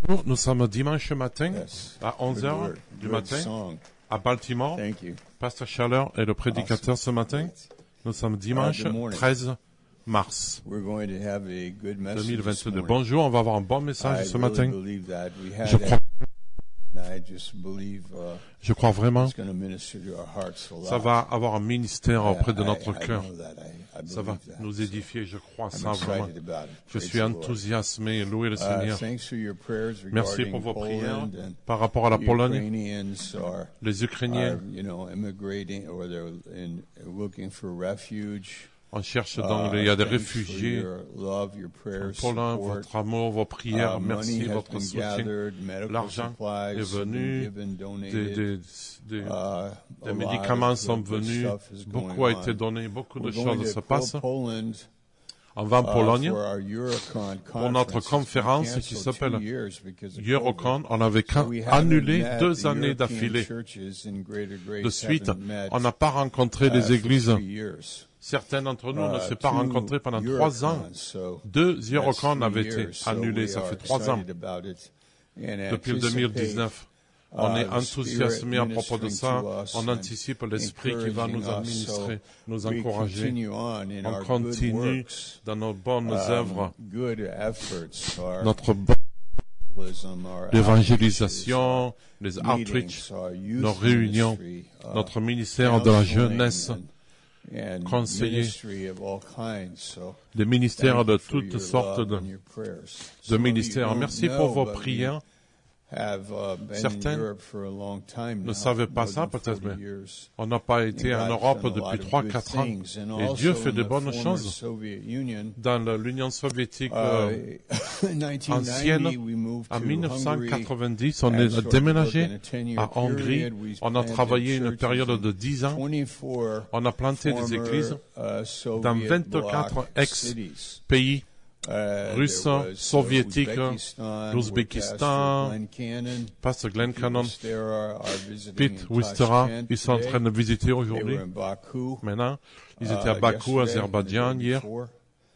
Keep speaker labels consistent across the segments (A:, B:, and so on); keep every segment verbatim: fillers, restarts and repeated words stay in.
A: Bonjour, nous sommes dimanche matin
B: Yes.
A: à onze
B: Good
A: heures
B: word.
A: du
B: Good
A: matin
B: song.
A: à Baltimore.
B: Thank you.
A: Pasteur Chaleur est le prédicateur
B: Awesome.
A: ce matin. Nous sommes dimanche
B: Uh, good morning.
A: treize mars
B: We're going to have a good message
A: deux mille
B: this
A: vingt-deux.
B: morning.
A: Bonjour, on va avoir un bon message
B: I
A: ce
B: really
A: matin.
B: believe that. We had
A: Je
B: it,
A: crois,
B: and I just believe uh,
A: je crois vraiment
B: it's going to minister to our hearts a lot.
A: ça va avoir un ministère
B: I-
A: auprès de
B: I-
A: notre
B: I
A: cœur.
B: know that. I- I
A: Ça va
B: believe that.
A: nous
B: So
A: édifier, je crois
B: I'm
A: ça vraiment.
B: excited about it.
A: Je
B: Praise
A: suis
B: the Lord.
A: enthousiasimé, loué le
B: Uh,
A: Seigneur.
B: thanks for your prayers
A: Merci
B: regarding
A: pour vos prières
B: Poland and
A: par rapport à la
B: the
A: Pologne,
B: Ukrainians are,
A: les
B: are,
A: Ukrainiens.
B: you know, immigrating or they're in, looking for refuge.
A: On cherche
B: Uh,
A: donc, il y a des
B: thanks for
A: réfugiés
B: your love, your prayers,
A: en Pologne,
B: support.
A: votre amour, vos prières.
B: Uh,
A: Merci,
B: money has
A: votre
B: been
A: soutien.
B: gathered, medical
A: L'argent
B: supplies
A: est
B: have been
A: venu,
B: given,
A: Des,
B: donated.
A: des, des,
B: Uh, a
A: des
B: lot
A: médicaments
B: of
A: sont
B: good
A: venus,
B: stuff is
A: beaucoup
B: going
A: a été
B: on.
A: donné, beaucoup de
B: We're going
A: choses se
B: to
A: passent.
B: Poland
A: On va en
B: uh,
A: Pologne
B: for our Eurocon
A: pour notre
B: conference. It's been
A: conférence qui
B: canceled
A: s'appelle
B: two years because of
A: Eurocon.
B: COVID.
A: On avait
B: So
A: ca-
B: we haven't
A: annulé
B: met
A: deux
B: the
A: années
B: European
A: d'affilée.
B: churches in Greater Grace
A: De suite,
B: haven't met,
A: on n'a pas rencontré
B: uh,
A: les
B: for
A: églises.
B: three years.
A: Certains d'entre nous ne
B: Uh,
A: s'est pas
B: two
A: rencontrés pendant trois ans.
B: Eurocons, so
A: Deux
B: that's
A: Eurocon
B: three
A: avaient été
B: years. So
A: annulés,
B: we
A: ça
B: are
A: fait trois ans.
B: excited about it and
A: Depuis le deux mille dix-neuf. On
B: Uh,
A: est
B: the
A: enthousiasmé à
B: Spirit
A: propos de
B: ministering
A: ça.
B: to us
A: On
B: and
A: anticipe l'Esprit qui va nous
B: encouraging us.
A: administrer, nous
B: So we
A: encourager.
B: continue on in
A: On
B: our good
A: continue
B: works.
A: dans nos bonnes
B: Um,
A: œuvres,
B: good efforts, our
A: notre bonne
B: evangelism, our
A: l'évangélisation, les
B: outreaches,
A: outreach,
B: meetings, our youth
A: nos réunions,
B: ministry, uh,
A: notre ministère de la
B: counseling
A: jeunesse,
B: and- and
A: conseiller,
B: ministry of all kinds. So
A: des ministères
B: thank
A: de
B: you for
A: toutes
B: your
A: sortes
B: love
A: de,
B: and your prayers.
A: de
B: Some of you
A: ministères.
B: don't
A: Merci
B: know,
A: pour vos
B: but we
A: prières.
B: have, uh, been in
A: Certains
B: Europe for a long time
A: ne
B: now,
A: savaient pas
B: more
A: ça,
B: than
A: peut-être,
B: forty
A: mais
B: years.
A: on n'a pas été en
B: And God's
A: Europe
B: done a lot
A: depuis
B: of
A: trois
B: good
A: quatre ans.
B: things. And
A: Et
B: also
A: Dieu fait
B: in
A: de
B: the
A: bonnes
B: former
A: choses.
B: Soviet Union,
A: Dans le- l'Union soviétique
B: uh,
A: euh,
B: nineteen
A: ancienne,
B: ninety, we moved
A: en
B: to
A: mille neuf cent
B: Hungary.
A: quatre-vingt-dix, on
B: And
A: est
B: sort of
A: déménagé
B: in a ten-year
A: à Hongrie.
B: period, we
A: On a
B: planted
A: travaillé une
B: churches
A: période
B: in
A: de dix ans.
B: twenty-four
A: On a planté des
B: former,
A: églises
B: uh, Soviet
A: dans vingt-quatre
B: bloc
A: ex-pays
B: cities. Uh,
A: russes,
B: there was, uh,
A: soviétiques,
B: Uzbekistan,
A: l'Ouzbékistan.
B: where Pastor Glenn Cannon,
A: Pasteur Glenn Cannon,
B: Wistera are visiting
A: Pete
B: in
A: Wistera,
B: Tashkent
A: ils sont en
B: today.
A: train de visiter
B: They
A: aujourd'hui.
B: were in Baku,
A: Maintenant, ils
B: uh,
A: étaient à Bakou,
B: yesterday,
A: Azerbaïdjan,
B: and the day
A: hier.
B: before.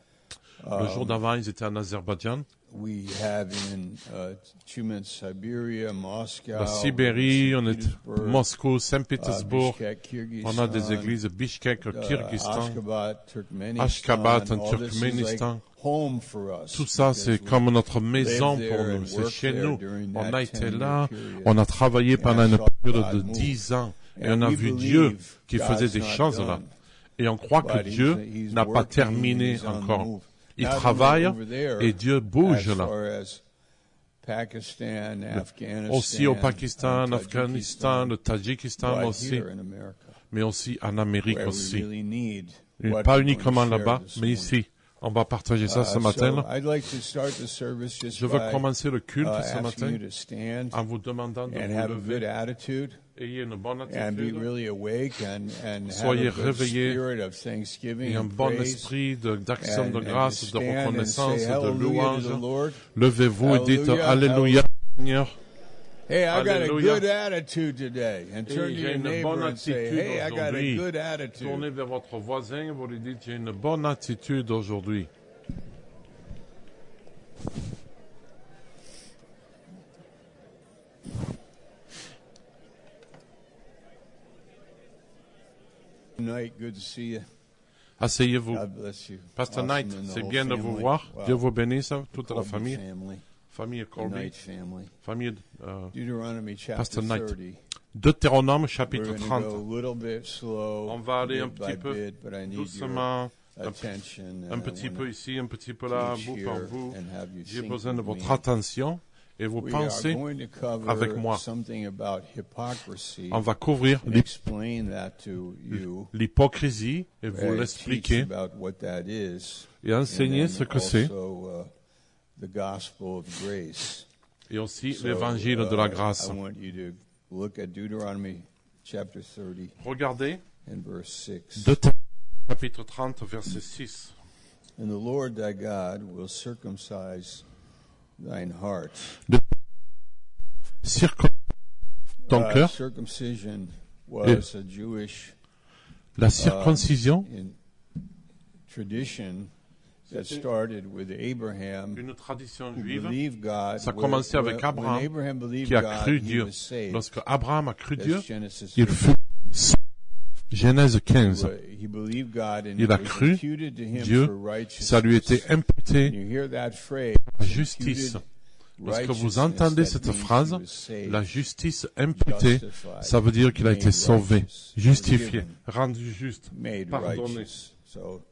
A: Le jour
B: Um,
A: d'avant, ils étaient en Azerbaïdjan.
B: We have in uh, Tumen, Siberia, Moscow,
A: La Sibérie, on est
B: Petersburg,
A: Moscou,
B: uh,
A: Saint-Pétersbourg.
B: Bishkek, Kyrgyzstan,
A: On a des églises Bishkek,
B: uh,
A: Kyrgyzstan,
B: Ashgabat, Turkmenistan,
A: Ashgabat en
B: all this is
A: Turkménistan.
B: like home for us
A: Tout ça,
B: because
A: c'est
B: we
A: comme notre maison
B: lived
A: pour
B: there
A: nous.
B: and
A: C'est
B: worked
A: chez
B: there
A: nous.
B: during
A: On
B: that
A: a été
B: ten-year
A: là,
B: period.
A: on a travaillé pendant
B: And
A: une
B: I saw
A: période
B: God
A: de
B: move.
A: dix ans. Et
B: And
A: on a
B: we
A: vu
B: believe
A: Dieu qui
B: God's
A: faisait des
B: not
A: choses là.
B: done.
A: Et on croit que
B: But he's-
A: Dieu
B: he's
A: n'a pas
B: working,
A: terminé
B: he's on the
A: encore.
B: move.
A: Il
B: Not only
A: travaille
B: over there,
A: et Dieu bouge
B: as
A: là.
B: far as Pakistan, Afghanistan,
A: Aussi au Pakistan,
B: and
A: Afghanistan, le Tadjikistan
B: but
A: aussi,
B: here in America,
A: mais aussi en Amérique
B: where we
A: aussi.
B: really need
A: Et
B: what
A: pas
B: we're
A: uniquement
B: going to
A: là-bas,
B: share this
A: mais
B: morning.
A: ici. On va partager ça
B: Uh,
A: ce matin.
B: so
A: là.
B: I'd like to start the service just
A: Je veux
B: by
A: commencer le culte
B: uh,
A: ce
B: asking
A: matin
B: you to stand
A: en vous demandant de
B: and
A: vous
B: have a good
A: lever.
B: attitude
A: Ayez une bonne
B: and be
A: attitude
B: really awake and, and have
A: Soyez
B: a good
A: réveillés
B: spirit of thanksgiving
A: et un
B: and
A: bon
B: praise.
A: esprit de- d'action
B: And,
A: de
B: and to
A: grâce, de
B: stand and
A: reconnaissance,
B: say
A: de
B: hallelujah to
A: louange.
B: the Lord.
A: Levez-vous et dites
B: Hallelujah,
A: Alléluia, Seigneur.
B: Hey, I got a
A: Hallelujah.
B: good attitude today. And turn to
A: Et j'ai
B: your
A: une
B: neighbor
A: bonne
B: and say,
A: attitude
B: hey, I got a
A: aujourd'hui.
B: good attitude.
A: Tournez vers votre voisin, vous lui dites j'ai une bonne attitude aujourd'hui.
B: Night, good to see you.
A: Asseyez-vous.
B: God bless you.
A: Pasteur
B: Awesome,
A: Knight,
B: and the
A: c'est
B: whole
A: bien de vous
B: family.
A: voir.
B: Wow.
A: Dieu vous bénisse, toute la
B: Colby
A: famille.
B: family,
A: Famille
B: the
A: Colby,
B: Knight family.
A: famille euh,
B: Deuteronomy chapter
A: Pastor Knight.
B: thirty.
A: Deutéronome
B: We're
A: chapitre
B: going to
A: trente.
B: go a little bit slow,
A: On va aller un
B: bit by
A: petit peu
B: bit, but I need
A: doucement,
B: your
A: un,
B: attention. and
A: un
B: I
A: petit
B: wanna
A: peu ici, un petit peu là,
B: teach
A: bout
B: here
A: par bout.
B: and have you
A: J'ai
B: think
A: besoin de
B: with
A: votre
B: me.
A: attention et vous
B: We are
A: pensez.
B: going to cover
A: avec moi.
B: something about hypocrisy
A: On va couvrir
B: and
A: l'hyp-
B: explain that to you.
A: l'hypocrisie et vous
B: and teach
A: l'expliquer
B: about what that is.
A: et enseigner
B: And
A: ce
B: then
A: que c'est
B: also, uh, the gospel of grace.
A: et aussi
B: So,
A: l'évangile
B: uh,
A: de la grâce.
B: I want you to look at Deuteronomy chapter thirty
A: Regardez
B: and verse six.
A: Deutéronome chapitre trente verset six.
B: And the Lord thy God will circumcise thine heart.
A: Circon ton
B: Uh,
A: cœur.
B: circumcision was a Jewish
A: La circoncision,
B: um, in tradition. that
A: C'était
B: started with Abraham,
A: une tradition
B: who
A: juive.
B: believed God.
A: Ça a
B: Where-
A: commencé avec
B: where-
A: Abraham,
B: when Abraham believed
A: qui a
B: God,
A: cru
B: he
A: Dieu.
B: was saved.
A: Lorsque Abraham a cru Dieu,
B: That's Genesis
A: il
B: fifteen.
A: fut sauvé. Genèse quinze.
B: He believed God and
A: Il
B: it
A: a
B: was
A: cru
B: imputed to him
A: Dieu,
B: for righteousness.
A: ça lui était imputé
B: You hear that phrase,
A: la justice.
B: imputed
A: Lorsque vous
B: righteousness,
A: entendez
B: that
A: cette
B: means he
A: phrase,
B: was saved,
A: la justice imputée,
B: justified,
A: ça veut dire qu'il a été
B: made
A: sauvé,
B: righteous,
A: justifié,
B: forgiven,
A: rendu juste,
B: made
A: pardonné.
B: righteous. So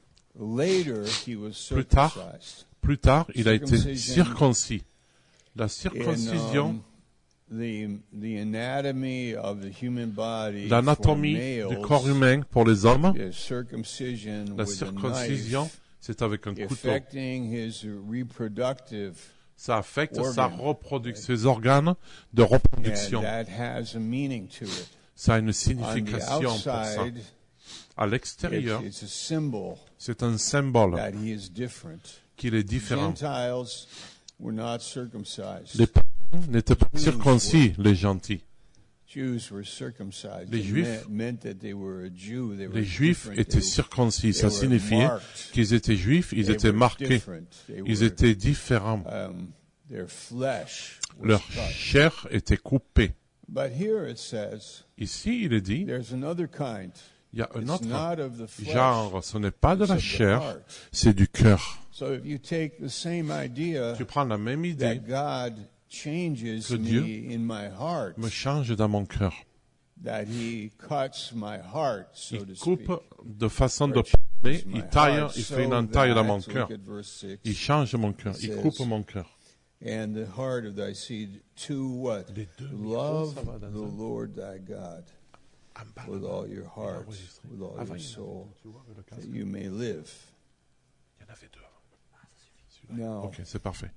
B: later he was
A: Plus tard,
B: circumcised.
A: Plus tard, il a été
B: Circumcision.
A: circoncis. La
B: In,
A: circoncision,
B: um, the the anatomy of the human body
A: l'anatomie
B: for
A: du
B: males,
A: corps humain pour les hommes,
B: is circumcision
A: la
B: with a
A: circoncision,
B: knife,
A: c'est avec un couteau.
B: affecting his reproductive,
A: Ça affecte
B: organ.
A: sa reproduction, ses organes de
B: and
A: reproduction.
B: that has a meaning to it.
A: Ça a une
B: On the
A: signification pour ça.
B: outside,
A: À
B: it's,
A: l'extérieur,
B: it's a symbol
A: c'est un symbole
B: that he is different.
A: qu'il est différent.
B: Gentiles were not circumcised.
A: Les païens n'étaient pas circoncis, les gentils.
B: Jews were circumcised.
A: Les
B: It
A: Juifs-
B: meant, meant that they were a Jew. They were
A: Les Juifs
B: different.
A: étaient
B: They-
A: circoncis. Ça
B: they were
A: signifiait
B: marked.
A: qu'ils étaient juifs, ils
B: They
A: étaient
B: were
A: marqués,
B: different. They
A: ils
B: were,
A: étaient différents.
B: um, their flesh was
A: Leur
B: cut.
A: chair était coupée.
B: But here it says
A: Ici, il est dit,
B: there's another kind.
A: il y a un
B: It's
A: autre
B: not of the flesh,
A: genre, ce n'est pas de
B: it's
A: la
B: of the
A: chair,
B: heart.
A: c'est du cœur.
B: So if you take the same idea
A: Tu prends la même idée,
B: that God changes
A: que
B: me
A: Dieu
B: in my heart,
A: me change dans mon cœur.
B: that He cuts my heart, so to
A: Il
B: speak.
A: coupe de façon de
B: Or
A: parler,
B: changes my
A: il taille,
B: heart
A: il
B: so
A: fait une entaille dans
B: that,
A: mon
B: look
A: cœur.
B: at verse six,
A: Il change mon cœur, il
B: says,
A: coupe mon cœur.
B: and the heart of thy seed to what?
A: Les deux
B: Love
A: micros, ça va dans
B: the
A: un-
B: Lord thy God
A: Ah, bah,
B: with
A: bah,
B: all your
A: il a
B: heart,
A: enregistré.
B: with all
A: Ah,
B: your
A: va, il y en a-
B: soul,
A: tu vois, avec le casque.
B: that you may live.
A: Il y en avait deux avant. Celui-là.
B: Now,
A: Ok, c'est parfait.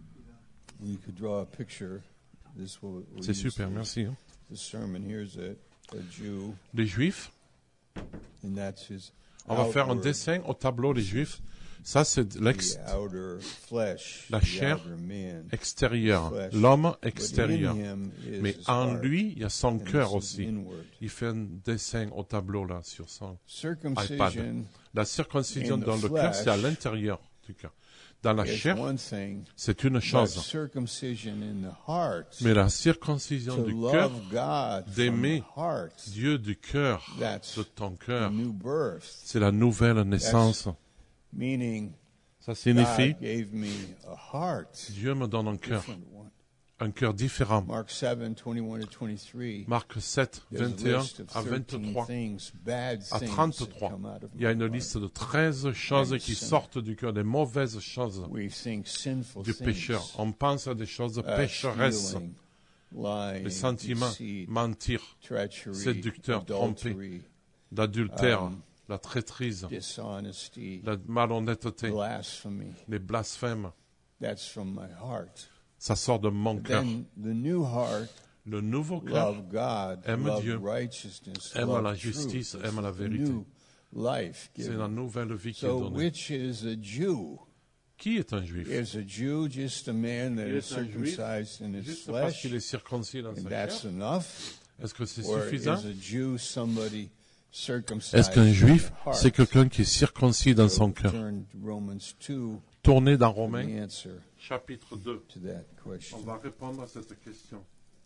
B: you could draw a picture. This will, will
A: C'est
B: use
A: super,
B: the-
A: merci. hein.
B: The sermon. Here's a, a Jew,
A: Les Juifs,
B: and that's his
A: on va faire un
B: outward-
A: dessin au tableau, les Juifs. Ça, c'est
B: the
A: l'ex-
B: outer flesh,
A: la
B: the
A: chair
B: outer man.
A: extérieur,
B: flesh.
A: l'homme
B: But in
A: extérieur.
B: him is
A: Mais
B: his
A: en
B: heart,
A: lui, il y a son
B: and
A: cœur
B: this is
A: aussi.
B: inward.
A: Il fait un dessin au tableau là sur son
B: Circumcision
A: iPad. La circoncision
B: in the
A: dans le cœur, c'est à
B: flesh
A: l'intérieur du cœur. Dans la
B: is
A: chair,
B: one thing,
A: c'est une
B: but
A: chose.
B: circumcision in the heart,
A: Mais la circoncision
B: to
A: du cœur,
B: love God from
A: d'aimer
B: the heart,
A: Dieu du cœur,
B: That's
A: de ton
B: the
A: cœur,
B: new birth,
A: c'est la nouvelle naissance.
B: meaning
A: Ça signifie,
B: God gave me a heart,
A: Dieu me donne un cœur,
B: different one.
A: un cœur différent.
B: Mark seven, twenty-one to twenty-three.
A: Marc sept,
B: There's a
A: vingt et un
B: list of
A: à
B: thirteen
A: vingt-trois.
B: things, bad
A: À
B: things that
A: trente-trois,
B: come out of
A: il y a
B: my
A: une
B: heart.
A: liste de treize choses
B: And
A: qui
B: sin.
A: sortent du cœur, des mauvaises choses
B: We think sinful
A: du
B: things,
A: pécheur. On pense à des choses
B: uh,
A: pécheresses,
B: stealing, lying,
A: les sentiments,
B: deceit,
A: mentir,
B: treachery,
A: séducteur, tromper,
B: adultery,
A: l'adultère,
B: Um,
A: la traîtrise,
B: dishonesty,
A: la malhonnêteté,
B: blasphemy.
A: les blasphèmes.
B: That's from my heart.
A: Ça sort de mon cœur.
B: Then the new heart,
A: Le nouveau cœur
B: love God,
A: aime
B: love
A: Dieu,
B: righteousness,
A: aime
B: love
A: la
B: truth.
A: justice,
B: It's
A: aime la
B: the
A: vérité.
B: new life
A: C'est la
B: given.
A: nouvelle vie qui est
B: So
A: donnée.
B: which is a Jew?
A: Qui est un juif?
B: Is a Jew just a man that
A: Il
B: is
A: est un juif
B: circumcised in his
A: juste parce
B: flesh,
A: qu'il est circoncis dans
B: and
A: sa
B: that's
A: chair?
B: enough?
A: Est-ce que c'est
B: Or is
A: suffisant?
B: a Jew somebody circumcised
A: Est-ce qu'un
B: in
A: juif,
B: the heart?
A: c'est quelqu'un qui est circoncis dans son
B: So
A: cœur?
B: turn to Romans two
A: Tournez dans
B: for the
A: Romains,
B: answer
A: chapitre deux.
B: to that
A: On
B: question.
A: va répondre à cette question.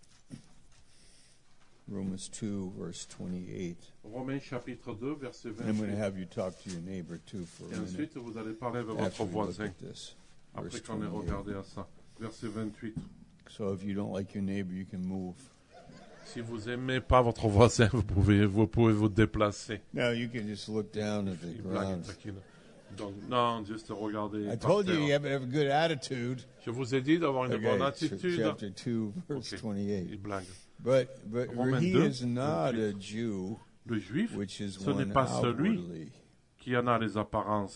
B: Romans two, verse twenty-eight.
A: Romains chapitre deux, verset
B: And I'm going to
A: vingt-huit.
B: have you talk to your neighbor too for
A: Et
B: a minute
A: ensuite, vous allez parler avec
B: after
A: votre
B: we look
A: voisin,
B: at this.
A: après
B: Verse
A: qu'on ait
B: twenty-eight.
A: regardé à ça. Verset vingt-huit.
B: So if you don't like your neighbor, you can move.
A: Si vous aimez pas votre voisin, vous pouvez vous, pouvez vous déplacer.
B: Now you can just look down at the
A: Il blague,
B: ground.
A: taquine. Donc, non, juste regarder.
B: I
A: par
B: told you
A: terre.
B: you have to have a good attitude.
A: Je vous ai dit d'avoir une bonne
B: Okay, ch-
A: attitude.
B: chapter two, verse
A: Ok,
B: twenty-eight.
A: il blague.
B: But but
A: Romains
B: he
A: deux,
B: is not a
A: vingt-huit.
B: Jew,
A: Le juif,
B: which is
A: ce n'est
B: one
A: pas celui
B: outwardly.
A: qui en a les apparences.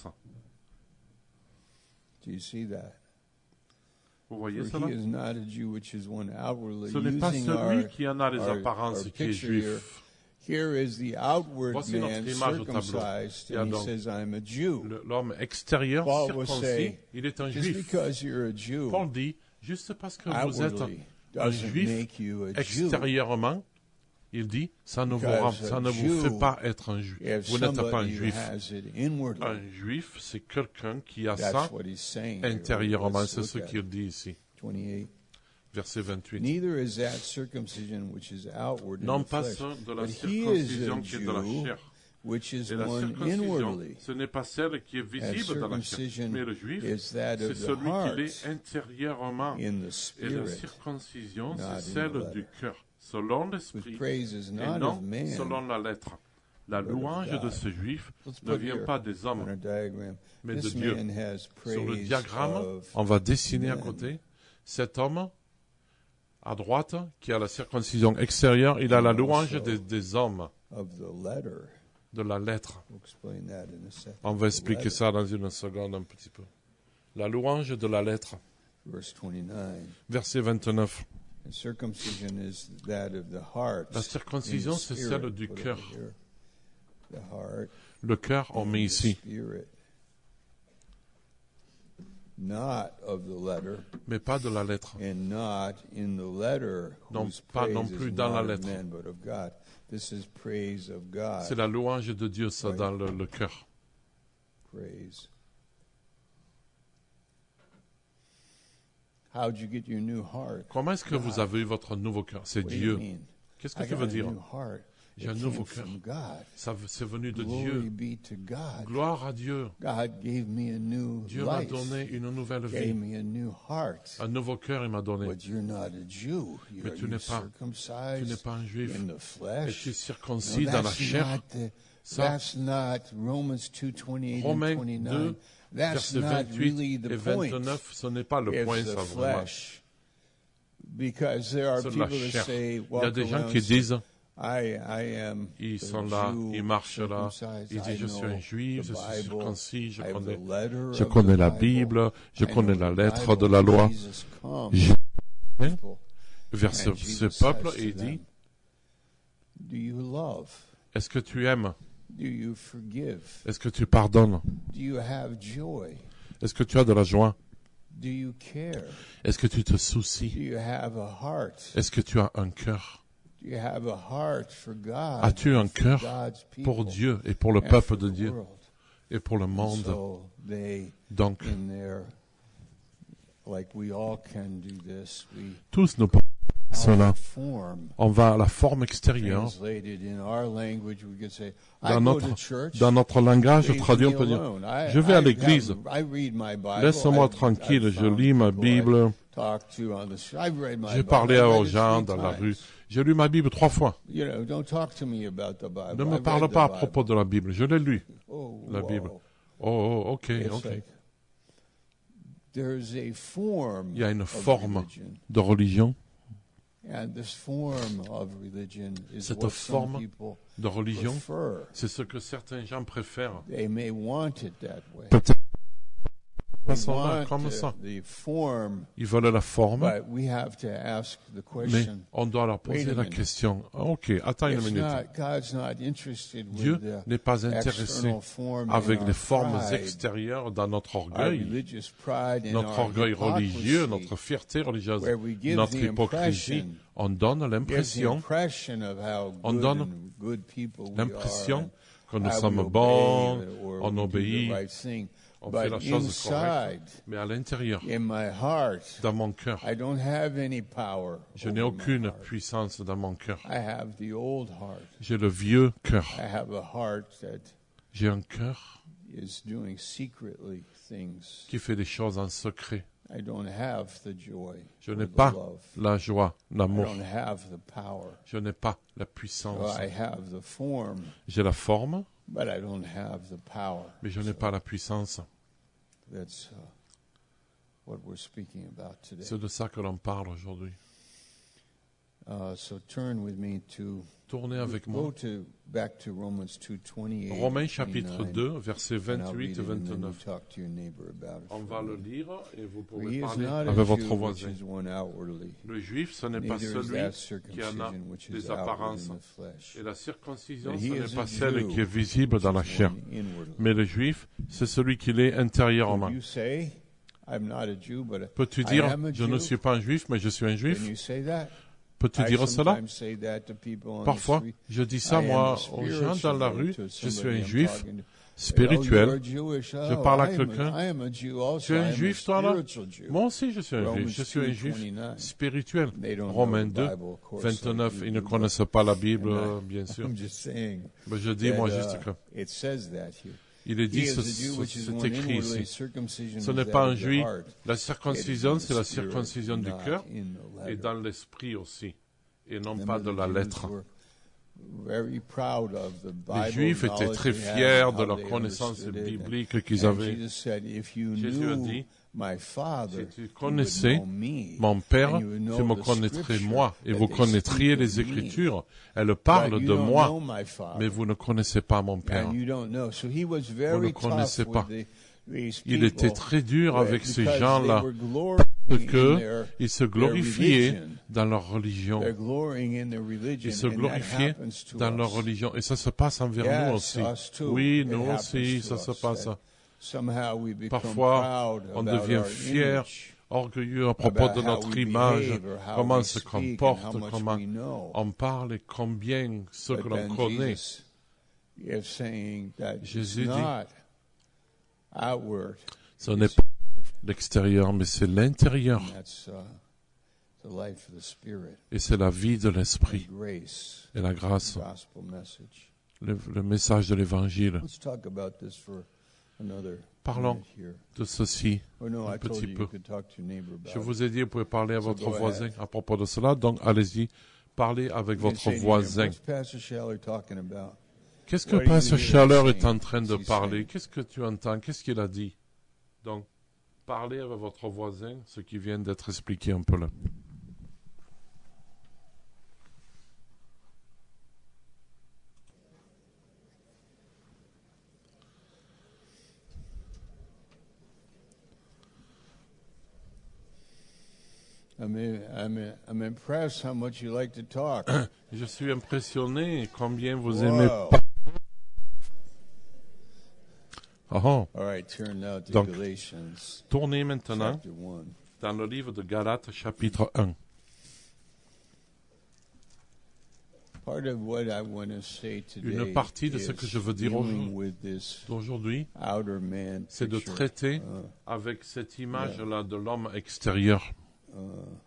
B: Do you see that?
A: Vous voyez
B: For
A: cela?
B: he is not a Jew, which is one outwardly.
A: Ce n'est pas
B: Using
A: celui
B: our,
A: qui en a les
B: our-
A: apparences
B: our
A: qui est
B: picture here,
A: juif.
B: here is the outward
A: Voici notre
B: man
A: image au tableau.
B: circumcised,
A: Il y a
B: and he
A: donc
B: says, "I'm a Jew."
A: Le- L'homme extérieur,
B: Paul will
A: circoncis,
B: say,
A: il est un
B: Just
A: juif.
B: because you're a Jew,
A: Paul dit, juste parce que vous êtes
B: outwardly
A: un
B: doesn't
A: juif
B: make you a Jew.
A: extérieurement, Il dit, ça ne vous,
B: Because
A: rend-
B: a
A: ça ne vous
B: Jew,
A: fait pas être un juif.
B: if
A: Vous n'êtes pas un
B: somebody
A: juif.
B: has it inwardly,
A: Un juif, c'est quelqu'un qui a ça
B: that's what he's saying. here.
A: intérieurement.
B: Let's
A: C'est
B: look
A: ce
B: at
A: qu'il dit ici.
B: twenty-eight.
A: Verset vingt-huit.
B: Neither is that circumcision which is outward in
A: Non
B: the
A: pas
B: flesh,
A: ça de la
B: but he is a
A: circoncision qui est de la
B: Jew,
A: chair.
B: which is
A: Et la
B: one
A: circoncision,
B: inwardly.
A: ce n'est pas celle qui est
B: And
A: visible dans la chair.
B: circumcision
A: Mais le juif,
B: is that
A: c'est
B: of the
A: celui qui
B: heart
A: l'est intérieurement.
B: in the
A: Et la
B: spirit,
A: circoncision,
B: not in
A: c'est
B: the
A: celle
B: letter.
A: du cœur, selon
B: which
A: l'esprit,
B: praises
A: et
B: not
A: non
B: of man,
A: selon la lettre. La
B: but of
A: louange
B: God.
A: de ce juif
B: Let's
A: ne
B: put
A: vient
B: here
A: pas des
B: on
A: hommes,
B: our diagram.
A: mais de
B: This
A: Dieu.
B: man has
A: Sur le
B: praise
A: diagramme,
B: of
A: on va dessiner à
B: men.
A: côté cet homme à droite qui a la circoncision extérieure, il a la louange des, des hommes,
B: of the letter.
A: de la lettre.
B: We'll explain that in a second.
A: On va
B: The
A: expliquer
B: letter,
A: ça dans une seconde un petit peu. La louange de la lettre.
B: verse twenty-nine.
A: Verset vingt-neuf.
B: And circumcision is that of the heart.
A: La circoncision,
B: in the
A: c'est
B: spirit.
A: celle du
B: Put it
A: cœur.
B: here. The heart.
A: Le cœur, on
B: and
A: met
B: the
A: ici.
B: spirit. Not of the letter,
A: Mais pas de la lettre.
B: and not in the letter,
A: Non,
B: whose
A: pas
B: praise
A: non
B: is
A: plus dans
B: not
A: la
B: of
A: lettre.
B: men, but of God. This is praise of God.
A: C'est la louange de Dieu, ça,
B: Oui.
A: dans le, le cœur.
B: Praise. How'd you get your new heart?
A: Comment est-ce que vous avez eu votre nouveau cœur? C'est
B: What do you
A: Dieu.
B: mean?
A: Qu'est-ce que
B: I
A: tu
B: got
A: veux
B: a
A: dire?
B: new heart.
A: J'ai un
B: It
A: nouveau
B: came
A: cœur.
B: from God.
A: Ça, c'est venu de
B: Glory
A: Dieu.
B: be to God.
A: Gloire à Dieu.
B: God gave me a new
A: Dieu m'a
B: life.
A: donné une nouvelle
B: Gave
A: vie.
B: me a new heart.
A: Un nouveau cœur, il m'a donné.
B: But you're not a Jew. You
A: Mais
B: are
A: tu
B: you
A: n'es pas- Tu
B: circumcised
A: n'es pas un juif.
B: in the
A: Et
B: flesh.
A: tu es
B: No,
A: circoncis dans la
B: that's
A: chair.
B: not the,
A: Ça,
B: that's not Romans two twenty-eight and
A: Romains
B: twenty-nine.
A: deux,
B: That's
A: versets
B: not
A: vingt-huit
B: really
A: et
B: the point.
A: vingt-neuf, ce n'est pas le point,
B: It's
A: ça,
B: the
A: vraiment.
B: flesh. Because there are
A: C'est de la
B: people that
A: chair.
B: say,
A: Il y a
B: walk
A: des gens
B: around
A: qui
B: and say,
A: disent,
B: I, I am
A: ils
B: a
A: sont là,
B: Jew,
A: ils marchent là,
B: circumcised.
A: ils
B: I
A: disent, je suis
B: know
A: un juif,
B: the
A: je suis
B: Bible.
A: circoncis, je
B: I have
A: connais,
B: the letter
A: je
B: of
A: connais
B: the
A: la
B: Bible.
A: Bible, je
B: I
A: connais
B: know
A: la
B: the
A: lettre
B: Bible.
A: de la loi.
B: Jesus comes
A: Je-
B: to people,
A: vers
B: and
A: ce,
B: Jesus
A: ce peuple
B: says
A: et
B: to
A: dit,
B: them, do you love?
A: est-ce que tu aimes?
B: Do you forgive?
A: Est-ce que tu pardonnes?
B: Do you have joy?
A: Est-ce que tu as de la joie?
B: Do you care?
A: Est-ce que tu te
B: Do
A: soucies?
B: you have a heart?
A: Est-ce que tu as un cœur?
B: Do you have a heart for God?
A: As-tu un
B: for
A: cœur
B: God's people,
A: pour Dieu et pour le
B: and
A: peuple
B: for
A: de
B: the
A: Dieu
B: world?
A: et pour le
B: And
A: monde?
B: so they,
A: Donc,
B: in their, like we all can do this, we
A: tous nous pensons cela.
B: our form
A: On va à la forme extérieure.
B: translated in our language, we could say, I
A: Dans
B: go
A: notre,
B: to church.
A: dans notre langage
B: leave
A: traduit, on
B: me
A: peut dire,
B: alone. I-
A: je vais à
B: I
A: l'église.
B: have- I read my Bible.
A: Laisse-moi
B: I've-
A: tranquille,
B: I've
A: je
B: found
A: lis ma
B: people I
A: Bible.
B: talk to on the street. I've read my
A: J'ai
B: Bible.
A: parlé
B: I've
A: aux
B: read it
A: gens
B: three
A: dans la
B: times.
A: rue. J'ai lu ma Bible trois fois.
B: You know, don't talk to me about the Bible.
A: Ne me
B: I've
A: parle
B: read the
A: pas à
B: Bible.
A: propos de la Bible. Je l'ai lu,
B: Oh,
A: la
B: whoa.
A: Bible. Oh, oh, ok,
B: It's
A: ok.
B: like there's a form
A: Il y a une
B: of
A: forme
B: religion,
A: de religion,
B: and this form of religion is
A: Cette
B: what some
A: forme
B: people
A: de religion,
B: prefer.
A: c'est ce que certains gens préfèrent.
B: They may want it that way.
A: Peut-être
B: They
A: façon-là,
B: want
A: comme
B: the-
A: ça.
B: the form,
A: Ils veulent la forme,
B: but we have to ask the
A: mais
B: question.
A: on doit leur
B: Wait
A: poser
B: a
A: la
B: minute.
A: question. Ok, attends une
B: It's
A: minute.
B: not, God's not interested
A: Dieu
B: with the
A: n'est pas intéressé
B: external form
A: avec
B: in
A: les
B: our
A: formes
B: pride,
A: extérieures dans notre
B: our
A: orgueil,
B: religious pride and
A: notre
B: our
A: orgueil religieux,
B: hypocrisy,
A: notre fierté religieuse,
B: where we give
A: notre
B: the
A: hypocrisie.
B: impression-
A: On donne
B: gives the
A: l'impression,
B: impression of how
A: on
B: good
A: donne
B: and good people we
A: l'impression
B: are,
A: que
B: and
A: nous
B: how
A: sommes
B: we obey
A: bons,
B: or
A: on
B: we do
A: obéit,
B: the right thing.
A: on fait
B: But
A: la chose
B: inside,
A: correcte. Mais à l'intérieur,
B: in my heart,
A: dans mon cœur,
B: I don't have any power.
A: je n'ai
B: over my
A: aucune
B: heart.
A: puissance dans mon cœur.
B: I have the old heart.
A: J'ai le vieux cœur.
B: I have a heart that
A: J'ai un cœur
B: is doing secretly things.
A: qui fait des choses en secret.
B: I don't have the joy.
A: Je
B: or
A: n'ai
B: the
A: pas
B: love.
A: la joie,
B: I
A: l'amour.
B: don't have the power.
A: Je n'ai pas la
B: So
A: puissance.
B: I have the form,
A: J'ai la forme,
B: but I don't have the power.
A: mais je n'ai pas la puissance.
B: That's uh, what we're speaking about today.
A: C'est de ça que l'on parle aujourd'hui.
B: Uh, so turn with me to
A: Tournez avec
B: go
A: moi.
B: to back to Romans two twenty-eight.
A: Romains chapitre deux, versets vingt-huit et vingt-neuf.
B: Talk to your neighbor about it
A: On
B: for
A: va
B: a
A: le
B: minute.
A: lire et vous
B: For
A: pouvez
B: he is
A: parler
B: not
A: avec
B: a
A: votre
B: Jew which
A: voisin.
B: is one outwardly,
A: Le juif, ce n'est pas
B: neither is
A: celui
B: that
A: qui en a
B: circumcision which is
A: des
B: outward
A: apparences.
B: in the flesh,
A: Et la circoncision,
B: but
A: ce
B: he
A: n'est
B: is
A: pas
B: a
A: celle
B: Jew
A: qui est visible dans la
B: which is
A: chair.
B: one inwardly.
A: Mais le juif, c'est celui qui l'est intérieurement.
B: Can you say, I'm not a Jew, but
A: Peux-tu
B: I
A: dire,
B: am a
A: je ne
B: Jew?
A: suis pas un juif, mais je suis un
B: Can
A: juif?
B: you say that?
A: Peux-tu
B: I
A: dire cela?
B: sometimes say that to people on the
A: Parfois,
B: street.
A: je dis ça,
B: I am
A: moi,
B: a
A: aux gens
B: spiritual
A: dans la
B: man
A: rue.
B: to
A: Je suis
B: somebody
A: un
B: I'm
A: juif
B: talking to.
A: spirituel.
B: Oh, you're Jewish.
A: Je
B: Oh,
A: parle à
B: I am
A: quelqu'un.
B: I am a Jew also.
A: Tu es
B: I
A: un
B: am a
A: juif, toi, là?
B: spiritual Jew.
A: Moi aussi, je suis un
B: Romans
A: juif. Je suis un
B: two
A: juif
B: twenty-nine.
A: spirituel.
B: They don't know
A: Romains
B: the
A: deux,
B: Bible, of course,
A: vingt-neuf.
B: like you
A: Ils ne
B: do, but-
A: connaissent pas la Bible,
B: And I-
A: bien sûr.
B: I'm just saying
A: Mais je dis,
B: that,
A: moi,
B: uh,
A: juste que
B: it says that here.
A: il est
B: He
A: dit,
B: is
A: ce-
B: a Jew
A: ce-
B: which is
A: c'est
B: one
A: écrit
B: inwardly,
A: ici.
B: circumcision
A: Ce
B: is
A: n'est
B: that
A: pas un
B: of the
A: juif.
B: heart.
A: La
B: It is
A: circoncision,
B: in
A: c'est la
B: the spirit,
A: circoncision du
B: not
A: cœur
B: in the
A: et
B: letter.
A: dans l'esprit aussi, et non
B: Remember
A: pas de
B: the
A: la
B: Jews
A: lettre.
B: were very proud of the
A: Les
B: Bible
A: Juifs étaient
B: knowledge
A: très
B: they had
A: fiers
B: and
A: de
B: how
A: leur
B: they
A: connaissance
B: understood it.
A: biblique qu'ils
B: And
A: avaient.
B: Jesus said, if you
A: Jésus a
B: knew
A: dit,
B: my Father,
A: si tu
B: you would
A: connaissais
B: know me,
A: mon Père,
B: and you would know
A: tu me
B: the
A: connaîtrais
B: scripture
A: moi, et
B: that
A: vous
B: they
A: connaîtriez
B: speak
A: les
B: of me.
A: Écritures. Elles
B: But
A: parlent
B: you
A: de
B: don't know
A: moi,
B: my Father,
A: mais vous ne connaissez pas mon Père.
B: and you don't know. So he was
A: Vous
B: very
A: ne connaissez
B: tough
A: pas.
B: with the, these
A: Il était
B: people,
A: très dur
B: uh,
A: avec ces
B: because
A: gens-là,
B: they were glorying
A: parce
B: in
A: que
B: their-
A: ils se
B: their
A: glorifiaient
B: religion.
A: dans leur religion.
B: They're glorying in their religion,
A: Ils se
B: and that
A: glorifiaient
B: happens to
A: dans leur
B: us.
A: religion. Et ça se passe envers nous
B: Yes,
A: aussi.
B: us too.
A: Oui,
B: It
A: nous
B: happens
A: aussi,
B: to
A: ça se
B: us
A: passe.
B: that Somehow we become
A: Parfois,
B: proud
A: on
B: about
A: devient
B: our
A: fier,
B: image,
A: orgueilleux à propos
B: about
A: de
B: how
A: notre
B: we
A: image,
B: behave or how
A: comment on
B: we
A: se
B: speak and
A: comporte,
B: how much
A: comment
B: we know.
A: on parle et combien ce
B: But
A: que l'on
B: then
A: connaît.
B: Jesus is saying that
A: Jésus
B: it's
A: dit,
B: not outward,
A: Ce n'est pas l'extérieur, mais c'est l'intérieur.
B: and that's uh, the life of the Spirit,
A: Et c'est la vie de l'esprit
B: and grace,
A: et la grâce,
B: gospel message.
A: le, le message de l'évangile.
B: Let's talk about this for another
A: Parlons
B: minute here.
A: de ceci.
B: Oh no,
A: un
B: I told
A: petit
B: you
A: peu.
B: you could talk to your neighbor about
A: Je
B: it.
A: vous ai dit, vous pouvez parler à
B: So
A: votre
B: go ahead.
A: voisin à propos de cela, donc allez-y, parlez avec
B: You can
A: votre
B: say to him,
A: voisin.
B: "What's Pastor Scheller talking about?"
A: Qu'est-ce que
B: What do you
A: Pasteur
B: hear
A: Schaller
B: him
A: est en
B: saying?
A: train de
B: What's he
A: parler?
B: saying?
A: Qu'est-ce que tu entends? Qu'est-ce qu'il a dit? Donc, parlez avec votre voisin, ce qui vient d'être expliqué un peu là.
B: I'm, I'm, I'm impressed how much you like to talk.
A: Je suis impressionné combien vous aimez
B: Wow.
A: pas. Oh, oh.
B: All right, turn now to
A: Donc,
B: Galatians
A: Tournez maintenant
B: chapter one.
A: dans le livre de Galates, chapitre un.
B: Part of what I want to say today
A: Une partie de ce
B: is
A: que je veux dire
B: dealing
A: aujourd'hui-
B: with this
A: d'aujourd'hui,
B: outer man
A: c'est de
B: picture,
A: traiter
B: uh,
A: avec cette image-là de l'homme extérieur,
B: uh,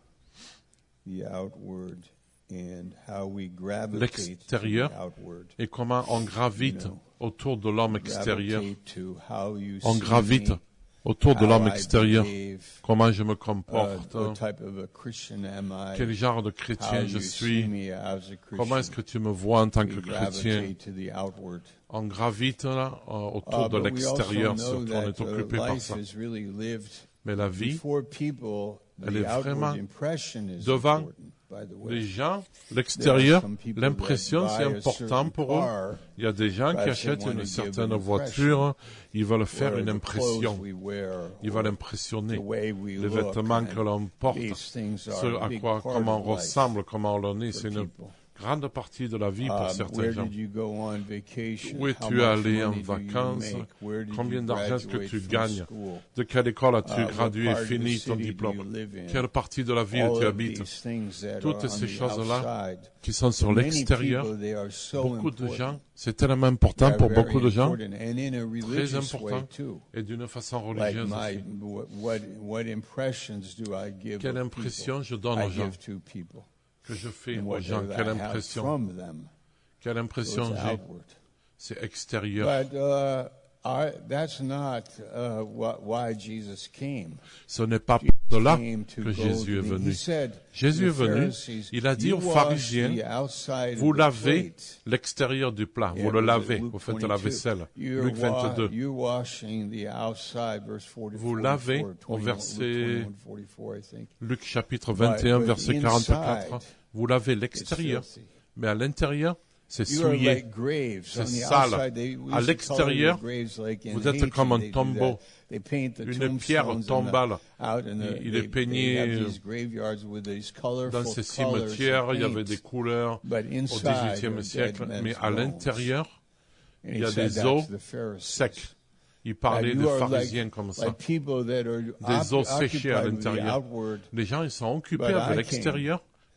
B: the outward and how we gravitate to
A: L'extérieur
B: the outward.
A: et comment on gravite
B: You know,
A: autour de l'homme extérieur.
B: Gravitate to how you
A: On
B: see
A: gravite
B: me,
A: autour de
B: how
A: l'homme
B: I
A: extérieur.
B: behave,
A: Comment je me
B: uh,
A: comporte,
B: what type of a Christian am I,
A: quel genre de
B: how
A: chrétien je
B: you see
A: suis,
B: me as a
A: comment est-ce
B: Christian.
A: que tu me vois en tant que
B: We
A: chrétien.
B: gravitate to the outward.
A: On gravite là, euh, autour
B: Uh,
A: de
B: but we also
A: l'extérieur,
B: know
A: surtout on est
B: that uh,
A: occupé par
B: life
A: ça.
B: is really lived
A: Mais la vie,
B: before people.
A: elle
B: The
A: est vraiment
B: outward impression is
A: devant
B: important, by the way.
A: les gens,
B: There
A: l'extérieur,
B: are some people
A: l'impression
B: that
A: c'est
B: buy a
A: important
B: certain
A: pour eux.
B: car
A: Il y a des gens qui
B: because they
A: achètent
B: want
A: une
B: to give
A: certaine
B: an
A: voiture, ils veulent faire
B: where
A: une
B: the clothes
A: impression,
B: we wear,
A: ils
B: or
A: veulent impressionner.
B: the way we
A: Les
B: look,
A: vêtements que
B: and
A: l'on porte,
B: these things
A: ce
B: are a
A: à
B: big
A: quoi,
B: part
A: comment
B: of
A: on
B: life
A: ressemble, comment on le est,
B: for
A: c'est une
B: people.
A: grande partie de la vie pour
B: Um,
A: certains
B: where
A: gens.
B: did you go on vacation?
A: Où
B: How
A: es-tu
B: much
A: allé en
B: money do you
A: vacances?
B: make? Where did
A: Combien
B: you
A: d'argent est-ce que
B: graduate
A: tu
B: from
A: gagnes?
B: school?
A: De quelle école as-tu
B: Uh, what
A: gradué et
B: part of the
A: fini ton
B: city do you
A: diplôme?
B: live in?
A: Quelle partie de la ville
B: All
A: tu
B: of
A: habites?
B: these things that
A: Toutes
B: are on
A: ces
B: the
A: choses-là
B: outside.
A: qui sont sur
B: For many
A: l'extérieur.
B: people, they are so
A: Beaucoup de
B: important.
A: gens, c'est tellement
B: They
A: important
B: are
A: pour
B: very
A: beaucoup de gens,
B: important, and in a
A: très
B: religious way
A: important,
B: too.
A: et d'une façon
B: Like
A: religieuse
B: my,
A: aussi.
B: what, what, what impressions do I give
A: Quelle
B: of
A: impression
B: people?
A: je donne
B: I
A: aux gens,
B: give to people,
A: que je fais
B: and
A: aux
B: what
A: gens,
B: I
A: quelle
B: have
A: impression,
B: from them.
A: quelle
B: So
A: impression
B: it's
A: j'ai,
B: outward.
A: c'est extérieur.
B: But uh, I, that's not uh, what, why Jesus came.
A: Ce n'est pas
B: Jesus
A: pour cela
B: came to
A: que
B: go
A: Jésus est
B: to-
A: venu.
B: He said
A: Jésus
B: to
A: est
B: the
A: venu,
B: Pharisees,
A: il a dit
B: "You
A: aux
B: wash
A: pharisiens,
B: the outside
A: vous
B: of the
A: lavez
B: plate."
A: l'extérieur du plat,
B: Yeah,
A: vous le
B: it was
A: lavez,
B: Luke
A: vous faites la
B: twenty-two.
A: vaisselle.
B: You're
A: Luc
B: wa-
A: vingt-deux.
B: You're washing the outside, verse forty,
A: Vous
B: forty-four,
A: lavez au
B: twenty-one,
A: verset-
B: Luke twenty-one, forty-four, I think.
A: Luc chapitre vingt et un,
B: But
A: verset
B: inside,
A: quarante-quatre. Vous lavez
B: It's
A: l'extérieur,
B: filthy.
A: mais à l'intérieur, c'est
B: You are
A: souillé.
B: like graves.
A: C'est
B: On the
A: sale.
B: outside, they- we
A: À
B: used to color
A: l'extérieur,
B: the graves like in
A: vous êtes
B: Haiti,
A: comme un
B: they do
A: tombeau.
B: that. They paint the
A: Une pierre
B: tombstones and the-
A: tombale.
B: out in the-
A: Il- il
B: they-
A: est peigné,
B: they have
A: euh,
B: these graveyards with these colorful
A: Dans ces
B: colors of
A: cimetières, il y avait
B: paint.
A: des couleurs
B: But
A: au
B: inside
A: dix-huitième
B: are
A: siècle,
B: dead men's
A: mais à
B: bones.
A: l'intérieur,
B: And
A: il
B: he
A: y a
B: said
A: des
B: that
A: os
B: to the Pharisees.
A: secs. Il
B: That
A: parlait
B: you
A: des
B: are
A: pharisiens
B: like,
A: comme ça.
B: like people that are
A: Des os
B: occupied
A: séchés à
B: with the
A: l'intérieur.
B: outward,
A: Les gens, ils sont occupés
B: But I
A: avec
B: came
A: l'extérieur,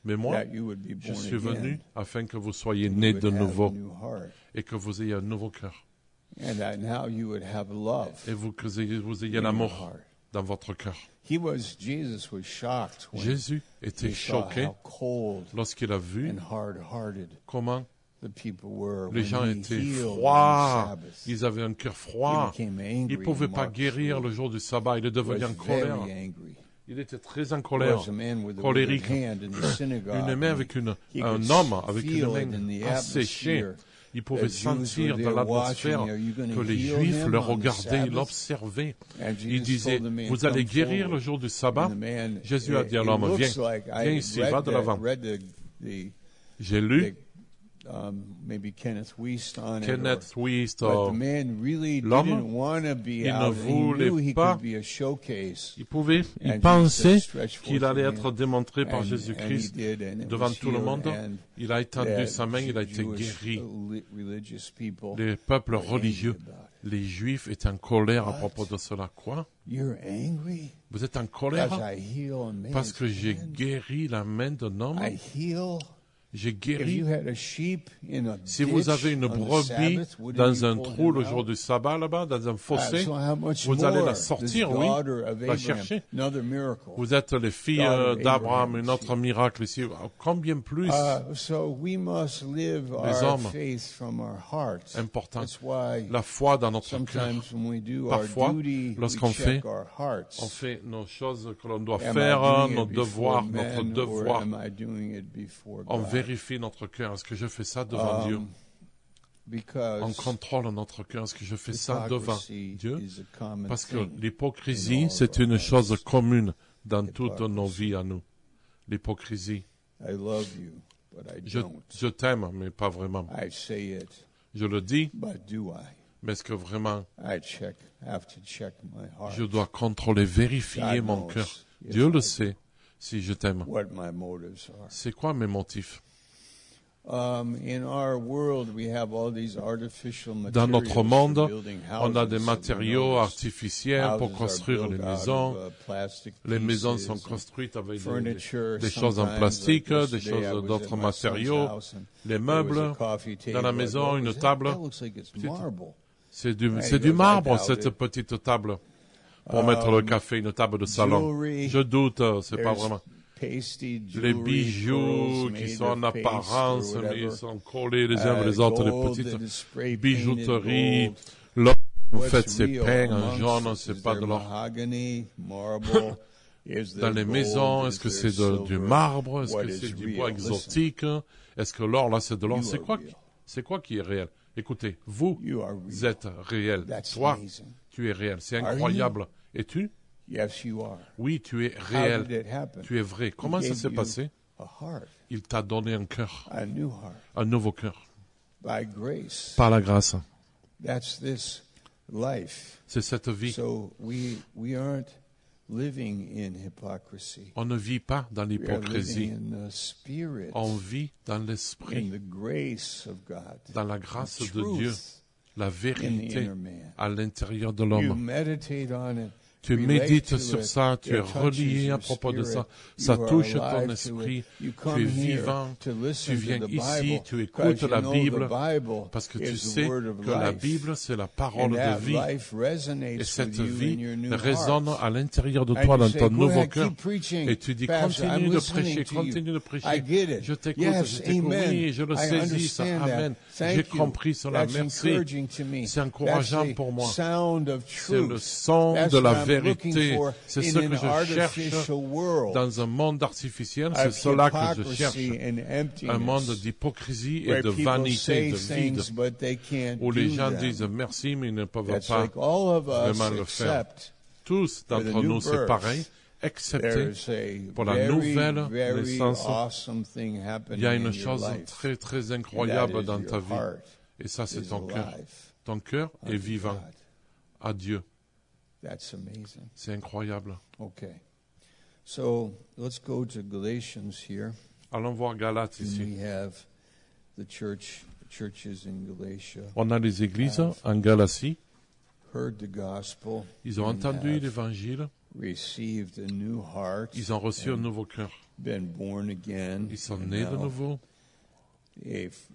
A: Mais moi,
B: that you would be
A: je
B: born
A: suis venu
B: again,
A: afin que vous soyez
B: and
A: nés
B: you
A: de
B: would have a
A: nouveau
B: new heart,
A: et que vous ayez un nouveau cœur.
B: and that now you would have love
A: Et vous, que vous ayez, vous ayez
B: in your
A: l'amour
B: heart.
A: dans votre cœur.
B: He was Jesus was shocked when
A: Jésus était
B: he saw
A: choqué
B: how cold
A: lorsqu'il a vu
B: and hard-hearted
A: comment
B: the people were
A: les
B: when
A: gens
B: he
A: étaient
B: healed on the
A: froids.
B: Sabbath.
A: Ils avaient un cœur
B: He
A: froid.
B: became angry
A: Ils ne pouvaient
B: in
A: pas
B: Mark
A: guérir
B: three.
A: le jour du sabbat. Il est
B: He was
A: devenu en colère.
B: very angry.
A: Il était très en
B: There
A: colère,
B: was a man with a withered
A: colérique.
B: hand in the synagogue,
A: Une main
B: and
A: avec une,
B: he
A: un
B: could
A: homme avec
B: feel
A: une
B: it in
A: main
B: the
A: asséchée.
B: atmosphere.
A: Il pouvait
B: The Jews were
A: sentir
B: there
A: dans l'atmosphère
B: watching. Are you gonna
A: que les
B: heal
A: Juifs
B: him
A: le
B: on the
A: regardaient,
B: Sabbath?
A: l'observaient.
B: And
A: Il
B: Jesus
A: disait,
B: told the man,
A: vous allez
B: "Come
A: guérir le
B: forward."
A: jour du sabbat.
B: And the man,
A: Jésus a
B: it-
A: dit à
B: it
A: l'homme,
B: looks
A: viens,
B: like I
A: viens ici,
B: read
A: va de
B: that-
A: l'avant.
B: read the- the-
A: J'ai lu
B: the, um, maybe Kenneth Wuest on it,
A: Kenneth
B: or-
A: Wuest,
B: but
A: or-
B: the man really
A: l'homme,
B: didn't want to be
A: il ne
B: out. He
A: voulait
B: knew he
A: pas.
B: could be a showcase.
A: il pouvait, il
B: And
A: pensait
B: Jesus stretched forth
A: qu'il allait
B: his
A: être
B: hand,
A: démontré par
B: and- and he
A: Jésus-Christ
B: did, and it
A: devant
B: was
A: tout le
B: healed,
A: monde.
B: and
A: Il a étendu
B: that
A: sa main, il a été
B: Jewish,
A: guéri.
B: uh, li- religious people
A: Les peuples
B: were angry
A: religieux,
B: about it.
A: les Juifs étaient en colère à
B: What?
A: propos de cela. Quoi?
B: You're angry
A: Vous êtes en
B: because
A: colère
B: I heal a man's
A: parce que j'ai
B: hand?
A: guéri la main d'un homme?
B: I heal.
A: J'ai
B: If
A: guéri.
B: you had a sheep in a
A: Si vous
B: ditch
A: avez une
B: on the
A: brebis
B: Sabbath, wouldn't
A: dans
B: you
A: un
B: pull
A: trou
B: him
A: le jour
B: out?
A: du sabbat, là-bas, dans un
B: Uh,
A: fossé,
B: so how much
A: vous allez
B: more
A: la
B: this
A: sortir, oui,
B: daughter of
A: la
B: Abraham,
A: chercher.
B: another miracle.
A: Vous êtes les filles
B: Daughter
A: euh,
B: of
A: d'Abraham,
B: Abraham,
A: un autre miracle ici. Combien plus
B: Uh, so we must live our
A: hommes.
B: faith from our hearts.
A: important
B: That's why
A: la foi dans notre cœur.
B: sometimes when we do
A: Parfois,
B: our duty,
A: lorsqu'on
B: we check
A: fait-
B: our hearts.
A: On fait nos choses que l'on doit
B: Am I
A: faire,
B: doing
A: nos
B: it before
A: devoirs,
B: men,
A: notre
B: or
A: devoir.
B: am I doing it before
A: On
B: God?
A: vérifie notre cœur. Est-ce que je fais ça devant Dieu?
B: Um, because
A: On contrôle notre cœur. Est-ce que je fais ça devant
B: hypocrisy
A: Dieu?
B: is a common
A: Parce que
B: thing.
A: l'hypocrisie, c'est une chose commune dans toutes nos vies à nous. L'hypocrisie.
B: I love you, but I
A: Je,
B: don't.
A: je t'aime, mais pas vraiment.
B: I say it,
A: Je le dis,
B: but do I?
A: mais est-ce que vraiment
B: I check, have to check my heart.
A: je dois contrôler, vérifier
B: God
A: mon
B: knows
A: cœur?
B: if
A: Dieu
B: I
A: le
B: do.
A: sait, si je t'aime.
B: What my motives are.
A: C'est quoi mes motifs?
B: Um, in our world, we have all these artificial
A: Dans
B: materials
A: notre
B: for
A: monde,
B: building
A: on a des
B: houses.
A: matériaux
B: Houses
A: artificiels pour
B: are
A: construire les
B: built out
A: maisons.
B: of, uh, plastic
A: Les maisons
B: pieces
A: sont
B: and
A: construites avec des,
B: furniture,
A: des choses en
B: sometimes,
A: plastique,
B: like
A: des
B: yesterday, I
A: choses
B: was
A: d'autres
B: at my son's
A: matériaux.
B: house and
A: Les
B: there was a
A: meubles,
B: coffee
A: dans la
B: table.
A: maison,
B: I go,
A: une
B: "That-
A: table.
B: that looks like it's
A: Petite-
B: marble."
A: c'est du,
B: Yeah,
A: c'est
B: he
A: du
B: goes, "I
A: marbre,
B: doubt
A: cette
B: it."
A: petite table, pour mettre le
B: Um,
A: café, une table de salon.
B: jewelry,
A: Je doute, euh, c'est pas
B: There's
A: vraiment.
B: pasty
A: Les
B: jewelry,
A: bijoux
B: pearls
A: qui
B: made
A: sont en
B: of paste or
A: apparence, mais
B: whatever.
A: ils sont collés les uns
B: Uh,
A: vers les autres,
B: gold
A: les
B: that
A: petites
B: is spray painted
A: bijouteries.
B: gold.
A: L'or, vous
B: What's
A: faites ces
B: real
A: peignes en
B: amongst
A: jaune,
B: us?
A: c'est
B: Is
A: pas
B: there
A: de l'or.
B: mahogany, marble? Is
A: Dans
B: there
A: les
B: gold?
A: maisons,
B: Is
A: est-ce que
B: there
A: c'est de- du
B: silver?
A: marbre? Est-ce
B: What
A: que
B: is
A: c'est du
B: real?
A: bois
B: Listen,
A: exotique? Est-ce que l'or, là, c'est de l'or?
B: You
A: C'est
B: are
A: quoi,
B: real.
A: qui- c'est quoi qui est réel? Écoutez, vous
B: You are real.
A: êtes réel.
B: That's
A: Toi,
B: amazing.
A: tu es réel. C'est
B: Are
A: incroyable. Et tu?
B: Yes, you are.
A: Oui, tu es
B: How
A: réel.
B: did it happen?
A: Tu es vrai. Comment
B: He
A: ça
B: gave
A: s'est
B: you
A: passé?
B: A heart,
A: Il t'a donné un cœur,
B: a new heart,
A: un nouveau cœur,
B: by grace.
A: par la grâce.
B: That's this life.
A: C'est cette vie.
B: So we we aren't living in hypocrisy.
A: On ne vit pas dans
B: We are living
A: l'hypocrisie.
B: in the Spirit,
A: On vit dans
B: in
A: l'esprit,
B: the grace of God,
A: dans la grâce
B: the
A: de Dieu,
B: truth
A: la
B: in the
A: vérité
B: inner man.
A: à l'intérieur de
B: You
A: l'homme.
B: meditate on it.
A: Tu
B: relate
A: médites
B: to
A: sur
B: it,
A: ça, tu es
B: it touches
A: relié à
B: your
A: propos de ça,
B: spirit,
A: ça
B: you are
A: touche ton
B: alive to
A: esprit,
B: it. You
A: tu
B: come
A: es
B: here
A: vivant,
B: to
A: tu
B: listen
A: viens
B: to the
A: ici,
B: Bible,
A: tu
B: 'cause
A: écoutes
B: you
A: la
B: know
A: Bible,
B: the Bible
A: parce que tu
B: is the
A: sais
B: word of
A: que la
B: life.
A: Bible, c'est la
B: And
A: parole de
B: that
A: vie.
B: life resonates
A: Et cette
B: with you in
A: vie
B: your new
A: résonne
B: heart.
A: à l'intérieur de
B: And
A: toi,
B: you
A: dans
B: say,
A: ton
B: "Go
A: nouveau
B: ahead,
A: cœur.
B: keep preaching,
A: Et tu dis,
B: Pastor, I'm
A: continue de
B: listening
A: prêcher,
B: to you.
A: continue de
B: I
A: prêcher.
B: get it.
A: Je t'écoute,
B: Yes,
A: je t'écoute.
B: amen.
A: Oui, je le
B: I
A: saisis, ça.
B: understand that.
A: Amen.
B: Thank
A: J'ai
B: you.
A: compris cela.
B: That's
A: Merci.
B: encouraging to me.
A: C'est encourageant
B: That's the
A: pour moi.
B: sound of
A: C'est le
B: truth.
A: son
B: That's
A: de la
B: what I'm looking
A: vérité.
B: for
A: C'est
B: in
A: ce que
B: an
A: je cherche
B: artificial world
A: dans un monde artificiel. C'est
B: of
A: cela que je
B: hypocrisy
A: cherche.
B: and
A: Un monde
B: emptiness,
A: d'hypocrisie et
B: where
A: de
B: people
A: vanité,
B: say
A: de vide,
B: things but they can't
A: où les
B: do
A: gens
B: them.
A: disent merci, mais ils ne peuvent
B: That's
A: pas
B: like all of us
A: vraiment le faire.
B: except
A: Tous
B: for the
A: d'entre
B: new
A: nous, c'est
B: birth.
A: pareil, excepté
B: There's a
A: pour la
B: very,
A: nouvelle
B: very
A: naissance.
B: awesome thing happening
A: Il y a
B: in
A: une
B: your
A: chose
B: life.
A: très, très
B: And that
A: incroyable
B: is
A: dans
B: your
A: ta vie.
B: heart
A: Et ça, c'est
B: is
A: ton cœur.
B: alive
A: Ton cœur est
B: unto
A: vivant
B: God.
A: à Dieu.
B: That's amazing.
A: C'est incroyable.
B: Okay. So let's go to Galatians here.
A: Allons voir Galates
B: And
A: ici.
B: we have the church, churches in Galatia
A: On a les églises en Galatie.
B: heard the gospel
A: Ils ont
B: and
A: entendu
B: have
A: l'évangile
B: received a new heart,
A: ils ont reçu un nouveau cœur.
B: been born again.
A: Ils sont
B: and
A: nés de
B: now
A: nouveau.
B: A f-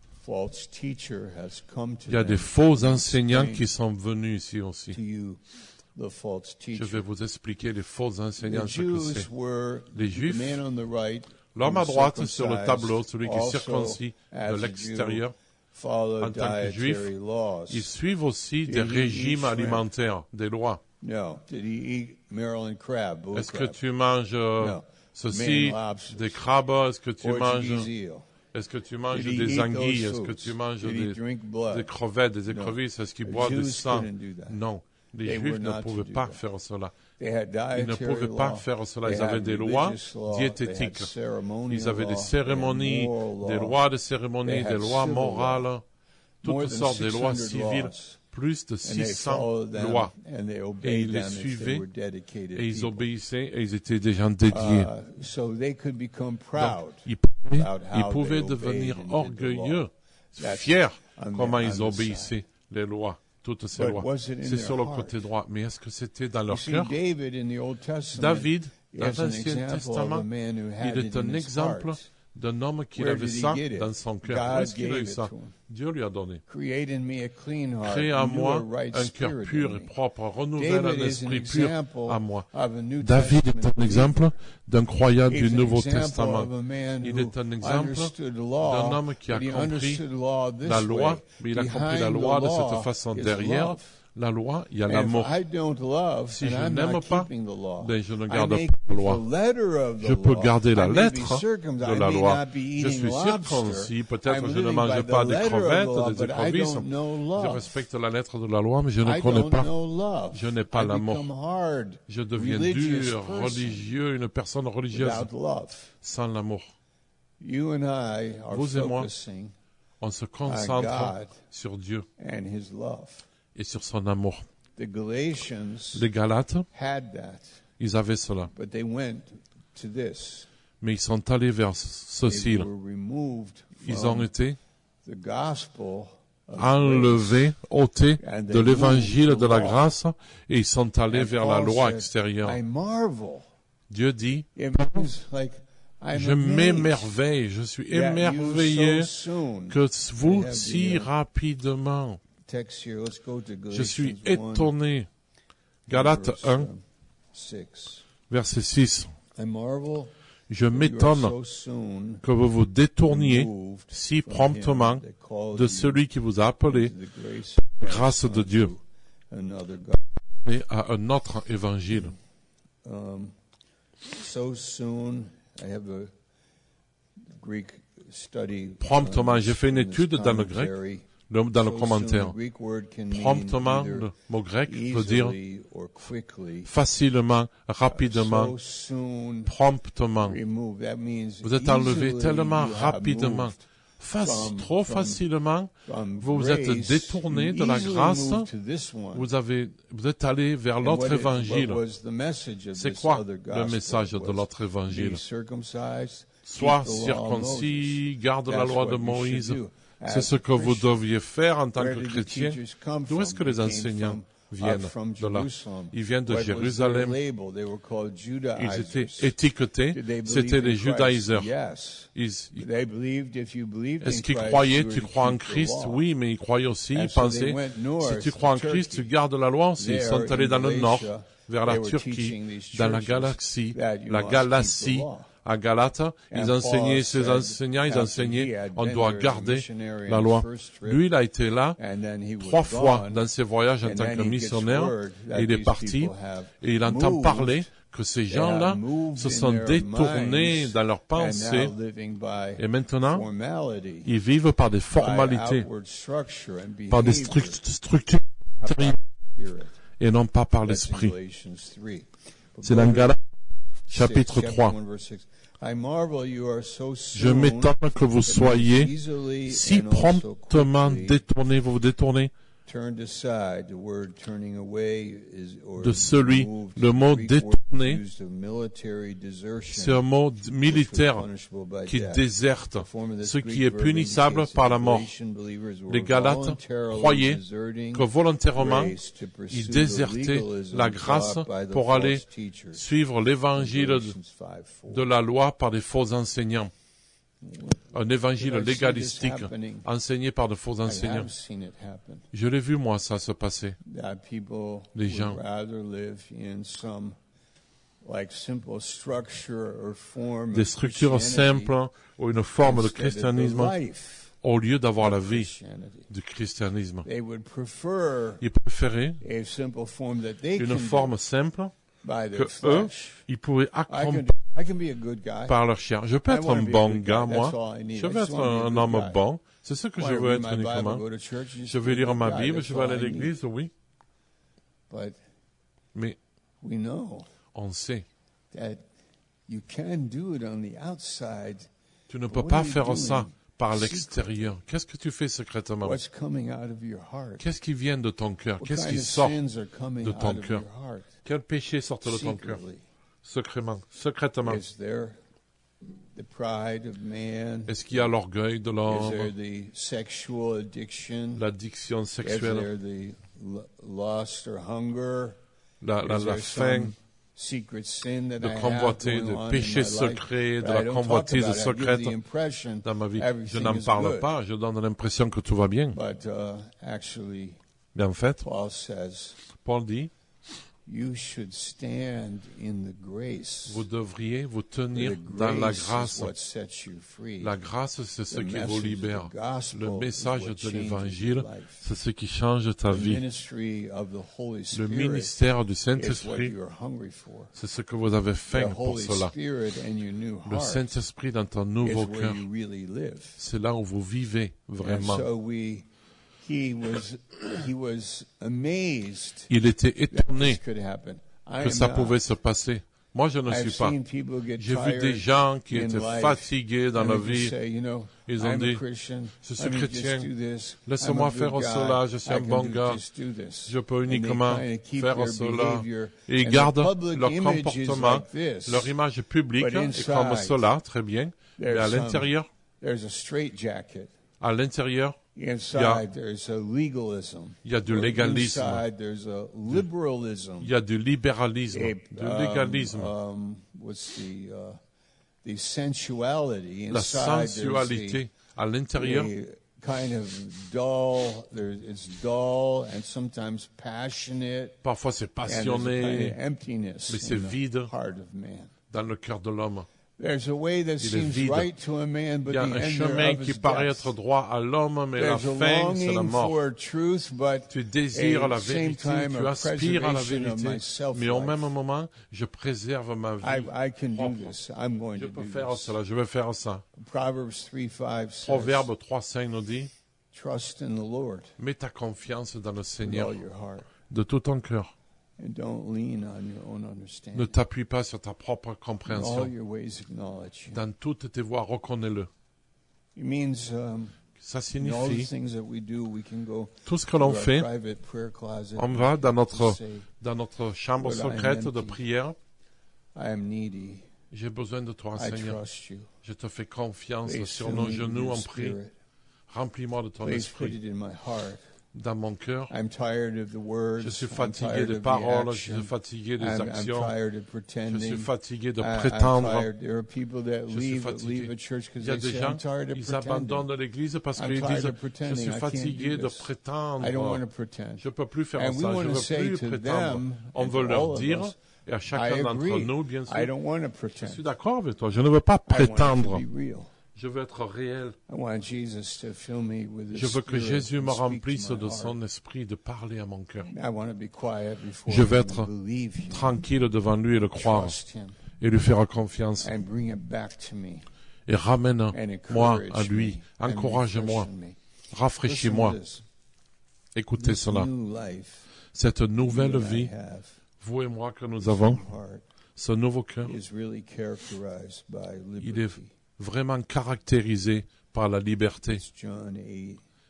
B: false teacher has come to
A: Il y a
B: them
A: des faux
B: to
A: enseignants
B: explain
A: qui sont venus ici aussi.
B: to you the false
A: Je vais
B: teacher.
A: vous expliquer les faux enseignants,
B: The
A: ce que
B: Jews
A: c'est.
B: were
A: Les
B: the
A: Juifs,
B: man on the right,
A: L'homme à
B: who
A: droite sur le
B: circumcised,
A: tableau, celui qui est
B: also
A: circoncis
B: as
A: de
B: a
A: l'extérieur,
B: Jew, followed
A: en tant que juif,
B: dietary laws.
A: ils suivent aussi
B: Did
A: des
B: he eat
A: régimes
B: shrimp?
A: alimentaires, des lois.
B: No. Did he eat Maryland crab? Bull
A: Est-ce que
B: crab,
A: tu manges euh,
B: No.
A: ceci,
B: Maine lobsters,
A: des crabes? Est-ce que tu manges,
B: Portuguese eel?
A: est-ce que tu manges
B: Did he
A: des
B: eat
A: anguilles?
B: those
A: Est-ce que
B: foods?
A: tu manges
B: Did he
A: des,
B: drink blood?
A: des crevettes, des écrevisses? Est-ce qu'ils
B: The
A: boivent du
B: Jews
A: sang?
B: couldn't do that.
A: Non. Les
B: They
A: Juifs
B: were
A: ne
B: not to
A: pouvaient
B: do
A: pas
B: that.
A: faire cela.
B: They had
A: Ils ne
B: dietary
A: pouvaient pas
B: law.
A: faire cela.
B: They
A: Ils avaient
B: had
A: des lois
B: religious law.
A: diététiques.
B: They had ceremonial
A: Ils avaient
B: law.
A: des
B: They had
A: cérémonies,
B: moral
A: des
B: law.
A: lois de cérémonie,
B: They
A: des
B: had
A: lois
B: civil
A: morales,
B: More
A: toutes
B: than
A: sortes de lois
B: six hundred
A: civiles,
B: laws.
A: plus de
B: And they
A: six cents
B: followed them,
A: lois.
B: and they
A: Et
B: obeyed
A: ils les
B: them if they
A: suivaient,
B: were dedicated
A: et ils
B: people.
A: obéissaient, et ils étaient des gens dédiés.
B: Uh, so they could become
A: Donc,
B: proud.
A: ils pouvaient,
B: about how
A: ils
B: they
A: pouvaient
B: obeyed
A: devenir
B: and did the
A: orgueilleux,
B: law. That's
A: fiers,
B: on the-
A: comment
B: on
A: ils
B: the
A: obéissaient les lois, toutes ces
B: But
A: lois.
B: was it in
A: C'est
B: their
A: sur le
B: heart?
A: côté droit. Mais est-ce que c'était dans
B: You
A: leur
B: see,
A: cœur?
B: David in the Old Testament
A: David, dans
B: is an
A: l'Ancien
B: example of a
A: Testament,
B: man who had
A: il
B: it
A: est
B: in
A: un
B: his
A: exemple
B: heart.
A: d'un homme qui
B: Where
A: avait
B: did he
A: ça
B: get it?
A: dans son cœur.
B: God
A: Où est-ce qu'il a
B: gave
A: eu
B: it
A: ça?
B: to him.
A: Dieu lui a donné.
B: Create in me a clean heart,
A: Crée en
B: renew
A: moi
B: a right
A: un cœur
B: spirit
A: pur
B: in
A: et
B: me.
A: propre, renouvelle
B: David
A: un
B: is an
A: esprit pur
B: example
A: à moi.
B: of a New
A: David
B: Testament
A: est un
B: believer.
A: exemple d'un croyant
B: He's
A: du
B: an
A: Nouveau
B: example
A: Testament.
B: of a man
A: Il
B: who
A: est un exemple
B: understood law,
A: d'un homme qui a
B: but he
A: compris
B: understood law this
A: la loi,
B: way.
A: mais il a compris la
B: Behind
A: loi
B: the
A: de
B: law
A: cette façon.
B: is
A: Derrière
B: love.
A: la loi, il y a
B: And
A: l'amour.
B: if I don't love,
A: Si
B: and
A: je
B: I'm
A: n'aime
B: not
A: pas,
B: keeping the law,
A: ben je ne
B: I
A: garde
B: may
A: pas la
B: keep
A: loi.
B: the letter of the
A: Je peux
B: law.
A: garder la
B: I may be
A: lettre
B: circumcised.
A: de
B: I
A: la
B: may
A: loi.
B: not be
A: Je
B: eating
A: suis
B: lobster.
A: circoncis, peut-être
B: I'm
A: je ne
B: living
A: mange
B: by
A: pas
B: the
A: des
B: letter of the
A: crevettes,
B: law,
A: des
B: but I
A: écrevisses.
B: don't know
A: Je
B: love.
A: respecte la lettre de la loi, mais je ne
B: I
A: connais
B: don't
A: pas.
B: know love.
A: Je n'ai pas
B: I
A: l'amour.
B: become hard,
A: Je deviens
B: religious
A: dur,
B: person
A: religieux, une personne religieuse
B: without love.
A: sans l'amour.
B: You and I are
A: Vous et moi,
B: focusing
A: On se
B: on
A: concentre
B: God
A: sur Dieu
B: and His love.
A: et sur son amour.
B: The Galatians
A: Les Galates,
B: had that,
A: ils avaient cela,
B: but they went to this.
A: mais ils sont allés vers ceci.
B: They were removed
A: Ils ont
B: from
A: été
B: the gospel of
A: enlevés, ôtés
B: And
A: de
B: they
A: l'évangile
B: moved
A: de
B: to
A: la
B: law.
A: grâce et ils sont allés
B: And
A: vers la
B: Paul
A: loi
B: said,
A: extérieure.
B: I marvel.
A: Dieu dit,
B: It means like I'm
A: je
B: amazed
A: m'émerveille, je suis
B: that you
A: émerveillé
B: so soon.
A: que vous,
B: have
A: si
B: the, uh,
A: rapidement,
B: Text here. Let's go to
A: je suis
B: Galatians one,
A: étonné. Galates
B: verse,
A: un,
B: um, six.
A: verset six.
B: I marvel
A: Je
B: that you are
A: m'étonne
B: so soon
A: que vous vous détourniez
B: removed
A: si
B: from
A: promptement
B: him that called
A: de
B: you
A: celui qui vous a appelé
B: into the grace
A: grâce de Dieu
B: unto another God.
A: et à un autre évangile.
B: Um, so soon, I have a Greek study.
A: Promptement,
B: on
A: j'ai fait une
B: in this
A: étude dans le grec,
B: commentary.
A: le- dans le
B: So
A: commentaire.
B: soon, the Greek word can mean
A: Promptement,
B: either
A: le mot grec veut dire
B: easily or quickly.
A: facilement, rapidement,
B: So soon
A: promptement.
B: removed. That means
A: Vous êtes enlevé
B: easily
A: tellement
B: you have
A: rapidement,
B: moved
A: Faci-
B: from-
A: trop
B: from-
A: facilement,
B: from
A: vous vous êtes
B: grace,
A: détourné
B: you
A: de la
B: easily
A: grâce,
B: moved to this one.
A: vous avez, vous êtes allé vers
B: And
A: l'autre
B: what is-
A: évangile.
B: what was the message of
A: C'est
B: this
A: quoi
B: other
A: le
B: gospel?
A: message
B: It
A: de
B: was,
A: l'autre évangile?
B: be circumcised,
A: Sois
B: keep the law of
A: circoncis, garde la
B: That's
A: loi
B: what
A: de
B: you
A: Moïse.
B: should do
A: C'est
B: as
A: ce
B: a
A: que vous
B: Christian.
A: deviez faire en tant
B: Where
A: que
B: did the
A: chrétien.
B: teachers come
A: D'où est-ce
B: from?
A: que les
B: They came
A: enseignants
B: from, uh,
A: viennent
B: from
A: de là?
B: Jerusalem.
A: Ils viennent de
B: What was their
A: Jérusalem.
B: label? They were called
A: Ils
B: Judaizers.
A: étaient étiquetés.
B: Did they believe
A: C'était
B: in
A: les
B: Christ?
A: judaïseurs.
B: Yes.
A: Ils- ils-
B: They believed if you believed in
A: Est-ce qu'ils
B: Christ,
A: croyaient,
B: you
A: tu
B: were to
A: crois en
B: keep the
A: Christ?
B: law.
A: Oui, mais ils croyaient aussi,
B: And
A: ils
B: so
A: pensaient,
B: they went north
A: si tu
B: to
A: crois en Christ,
B: Turkey.
A: tu gardes la loi aussi. Ils
B: There
A: sont allés
B: in
A: dans le nord,
B: Galatia,
A: vers la
B: they were
A: Turquie,
B: teaching these
A: dans la
B: churches
A: galaxie,
B: that you
A: la
B: must
A: Galatie,
B: keep the law.
A: à Galate. Ils
B: And
A: enseignaient,
B: Paul
A: ces
B: said,
A: enseignants, ils
B: after he
A: enseignaient,
B: had
A: on
B: been
A: doit
B: there as a
A: garder
B: missionary
A: la
B: on
A: loi.
B: his first trip,
A: Lui, il a été là
B: and then he was
A: trois fois
B: gone,
A: dans ses voyages en
B: and
A: tant
B: then
A: que
B: he gets
A: missionnaire,
B: word that
A: et il est
B: these
A: parti,
B: people have
A: et il entend
B: moved,
A: parler que ces gens-là
B: have moved
A: se
B: in
A: sont
B: their
A: détournés
B: minds
A: dans leurs
B: and
A: pensées,
B: now living by
A: et maintenant,
B: formality,
A: ils vivent par des
B: by
A: formalités,
B: outward structure and
A: par des
B: behavior,
A: struct- structures
B: spirit.
A: et non pas par
B: That's in
A: l'esprit.
B: Galatians three. But
A: C'est
B: go
A: dans
B: to
A: Galates,
B: six,
A: chapitre
B: chapter
A: trois.
B: one, verse six. I marvel you are so
A: Je
B: soon,
A: m'étonne que vous soyez
B: easily
A: si
B: and also
A: promptement
B: quickly
A: détournés, vous vous détournez
B: turned aside, the word turning away is, or
A: de celui,
B: moved,
A: le mot
B: Greek word
A: détourné,
B: used of military desertion,
A: c'est un mot
B: which was
A: militaire
B: punishable by
A: qui
B: death.
A: déserte,
B: The form of this
A: ce
B: Greek
A: qui est
B: verb
A: punissable
B: indicates
A: par
B: that
A: la mort.
B: Galatian believers were
A: Les Galates
B: voluntarily
A: croyaient
B: deserting
A: que volontairement,
B: grace to pursue
A: ils
B: the
A: désertaient
B: legalism
A: la grâce
B: taught by the
A: pour aller
B: false teachers.
A: suivre l'évangile de,
B: Galatians five four.
A: de la loi par des faux enseignants. Un évangile
B: I've seen this
A: légalistique
B: happening.
A: enseigné par de faux
B: I
A: enseignants.
B: have seen it happen.
A: Je l'ai vu, moi, ça se passer.
B: That people
A: Les
B: would
A: gens.
B: rather live in some like simple structure or form
A: Des
B: of
A: structures
B: Christianity
A: simples ou une forme de
B: instead of the
A: christianisme
B: life
A: au lieu d'avoir la
B: of
A: vie
B: Christianity.
A: du christianisme.
B: They would prefer
A: Ils préféraient
B: a simple form that they
A: une
B: can
A: forme
B: do
A: simple
B: by
A: que
B: their
A: eux,
B: flesh.
A: ils pouvaient
B: I can,
A: accomplir
B: I can be a good guy.
A: par leur chair. Je peux
B: I
A: être
B: wanna
A: un
B: be a
A: bon
B: good
A: gars,
B: guy.
A: moi.
B: That's all I need.
A: Je
B: I
A: veux
B: just
A: être
B: wanna be a
A: un
B: good
A: homme
B: guy.
A: bon. C'est ce que
B: I
A: je
B: wanna
A: veux
B: read
A: être
B: my Bible,
A: uniquement.
B: go to church, just
A: Je
B: be
A: vais
B: a
A: lire
B: good
A: ma
B: guy.
A: Bible,
B: That's
A: je vais
B: all
A: aller à
B: I need.
A: l'église, oui.
B: But
A: Mais
B: we know
A: on sait,
B: that you can do it on the outside.
A: tu ne
B: But
A: peux
B: what
A: pas
B: are you
A: faire ça
B: doing
A: par
B: secretly?
A: l'extérieur. Qu'est-ce que tu fais secrètement?
B: What's coming out of your heart?
A: Qu'est-ce qui vient de ton cœur?
B: What
A: Qu'est-ce
B: kind
A: qui
B: of
A: sort
B: sins are coming
A: de
B: out
A: ton
B: of
A: cœur?
B: your heart?
A: Quel péché sort de ton cœur?
B: Secretly.
A: Secrètement, secrètement.
B: Is there the pride of man?
A: Est-ce qu'il y a l'orgueil de
B: Is there
A: l'homme,
B: the sexual addiction?
A: l'addiction
B: Is
A: sexuelle,
B: there the l- lust or hunger?
A: la, la,
B: Is
A: la
B: there
A: faim,
B: some secret sin that
A: de
B: I have
A: convoiter,
B: going
A: de
B: on in
A: péché
B: my life?
A: secret,
B: But
A: de
B: I
A: la
B: don't talk
A: convoitise
B: about it. I give
A: secrète
B: the impression
A: dans ma vie. Je
B: everything
A: n'en
B: is
A: parle
B: good.
A: pas, je donne l'impression que tout va bien.
B: But uh, actually,
A: Mais en fait,
B: Paul says,
A: Paul dit,
B: you should stand in the grace.
A: vous devriez vous
B: The
A: tenir dans la
B: grace is
A: grâce.
B: what sets you free.
A: La grâce, c'est ce
B: The
A: qui
B: message
A: vous
B: of the
A: libère.
B: gospel
A: Le
B: is
A: message
B: what
A: de
B: changes
A: l'évangile,
B: your life.
A: c'est ce qui change ta
B: The
A: vie.
B: ministry of the Holy
A: Le
B: Spirit
A: ministère du
B: is what
A: Saint-Esprit,
B: you're hungry for.
A: c'est ce que vous avez
B: The
A: faim pour
B: Holy
A: cela.
B: Spirit and your new
A: Le
B: heart
A: Saint-Esprit dans ton
B: is
A: nouveau
B: where
A: cœur,
B: you really live.
A: c'est là où vous vivez
B: And
A: vraiment.
B: so we, he was, he was amazed
A: Il était
B: that
A: étonné
B: this could happen. I
A: que
B: am
A: ça
B: not.
A: pouvait se passer. Moi, je ne
B: I've
A: suis pas.
B: seen people get
A: J'ai vu
B: tired
A: des gens qui
B: in
A: étaient
B: life,
A: fatigués dans
B: and
A: la
B: they just
A: vie.
B: say, you know,
A: Ils ont
B: I'm
A: dit,
B: a Christian.
A: je suis
B: Let me
A: chrétien.
B: just do this.
A: Laisse-moi
B: I'm a
A: faire
B: good guy.
A: cela, je suis
B: I
A: un
B: can
A: bon
B: do-
A: gars.
B: just do this.
A: Je peux
B: And they
A: uniquement
B: kinda keep
A: faire
B: their
A: cela.
B: behavior,
A: Et ils
B: and the
A: gardent
B: public
A: leur
B: image is
A: comportement,
B: like this.
A: leur image publique
B: But
A: est comme
B: inside,
A: cela, très bien. Mais à
B: There's some-
A: l'intérieur,
B: There's a straitjacket.
A: à l'intérieur,
B: Inside, there's a legalism.
A: il y a du
B: Or
A: légalisme.
B: Inside, there's a liberalism.
A: il y a du libéralisme,
B: a,
A: du
B: um,
A: légalisme.
B: um, what's the uh, the sensuality
A: La
B: inside?
A: sensualité à l'intérieur,
B: There's a kind of dull. There's it's dull and sometimes passionate.
A: parfois c'est
B: And there's a kind
A: passionné
B: of emptiness
A: mais c'est
B: in the
A: vide.
B: heart of man.
A: dans le cœur de l'homme.
B: There's a way that
A: Il est
B: seems
A: vide.
B: right to a man, but
A: Il y a
B: the
A: un
B: end
A: chemin
B: thereof
A: qui
B: is
A: paraît
B: death.
A: être droit à l'homme, mais la
B: There's a
A: fin, c'est la
B: longing
A: mort.
B: for truth, but
A: Tu désires
B: at
A: la
B: the same
A: vérité,
B: time
A: tu
B: a
A: aspires à la
B: preservation of
A: vérité,
B: my self-life.
A: mais au même moment, je préserve ma
B: I,
A: vie.
B: I can do
A: propre.
B: this. I'm going
A: Je
B: to
A: peux
B: do
A: faire
B: this.
A: cela, je vais faire ça.
B: Proverbs three five says,
A: Proverbe trois cinq nous dit,
B: trust in the Lord
A: mets ta confiance dans le
B: with
A: Seigneur
B: all your heart,
A: de tout ton cœur.
B: and don't lean on your own
A: Ne
B: understanding.
A: t'appuie pas sur ta propre
B: In all
A: compréhension.
B: your ways acknowledge you.
A: Dans toutes tes voies, reconnais-le.
B: It means um,
A: Ça
B: in all the
A: signifie,
B: things that we do, we can go
A: tout ce que
B: to
A: l'on
B: our
A: fait,
B: private prayer closet
A: on va dans
B: and
A: notre,
B: say,
A: dans notre chambre
B: Lord, I am
A: secrète de
B: empty.
A: prière.
B: I am needy.
A: J'ai besoin de toi,
B: I
A: Seigneur.
B: trust you.
A: Je te fais confiance
B: Please
A: sur
B: fill
A: nos
B: me with
A: genoux,
B: your
A: on prie.
B: spirit.
A: Remplis-moi de ton
B: Please put
A: esprit
B: it in my heart.
A: dans mon cœur.
B: I'm tired of the words.
A: Je suis
B: I'm
A: fatigué
B: tired
A: des
B: of the
A: paroles, je
B: action.
A: suis fatigué des
B: I'm, I'm
A: actions.
B: tired of
A: Je
B: pretending.
A: suis fatigué de
B: I- I'm
A: prétendre.
B: tired. There are people that
A: Je suis
B: leave,
A: fatigué.
B: leave a church
A: Il
B: because
A: y a
B: they
A: des
B: say,
A: gens,
B: I'm tired of
A: ils
B: pretending.
A: abandonnent l'église parce
B: I'm
A: qu'ils
B: tired
A: disent,
B: of
A: je
B: pretending.
A: suis
B: I can't
A: fatigué
B: do
A: de
B: this.
A: prétendre.
B: I don't want to pretend.
A: Je ne peux plus faire
B: And we
A: ça, je
B: want
A: ne
B: to
A: veux
B: say
A: plus
B: to
A: prétendre.
B: them
A: On
B: and
A: veut
B: to
A: leur
B: all of
A: dire,
B: us,
A: et à
B: I
A: chacun d'entre
B: agree.
A: nous, bien
B: I
A: sûr,
B: don't want to
A: je
B: pretend.
A: suis d'accord avec toi, je ne veux pas
B: I want it
A: prétendre,
B: to be real.
A: je veux être réel.
B: I want Jesus to fill me with His
A: Je veux que
B: Spirit
A: Jésus
B: and
A: me
B: speak to
A: remplisse
B: my
A: de
B: heart.
A: son esprit, de parler à mon cœur.
B: I want to be quiet before
A: Je veux
B: Him
A: être
B: and believe Him,
A: tranquille devant lui et le croire,
B: trust Him,
A: et lui faire confiance.
B: and bring it back to me,
A: Et
B: and
A: ramène-moi
B: encourage
A: à lui,
B: me, and
A: encourage-moi,
B: refresh me.
A: rafraîchis-moi.
B: Listen to this.
A: Écoutez
B: This
A: cela.
B: new life
A: Cette nouvelle
B: you and I
A: vie,
B: have,
A: vous et moi que nous
B: this
A: avons,
B: new heart,
A: ce nouveau cœur,
B: is really characterized by
A: il est
B: liberty.
A: vraiment caractérisé par la liberté.
B: It's John eight,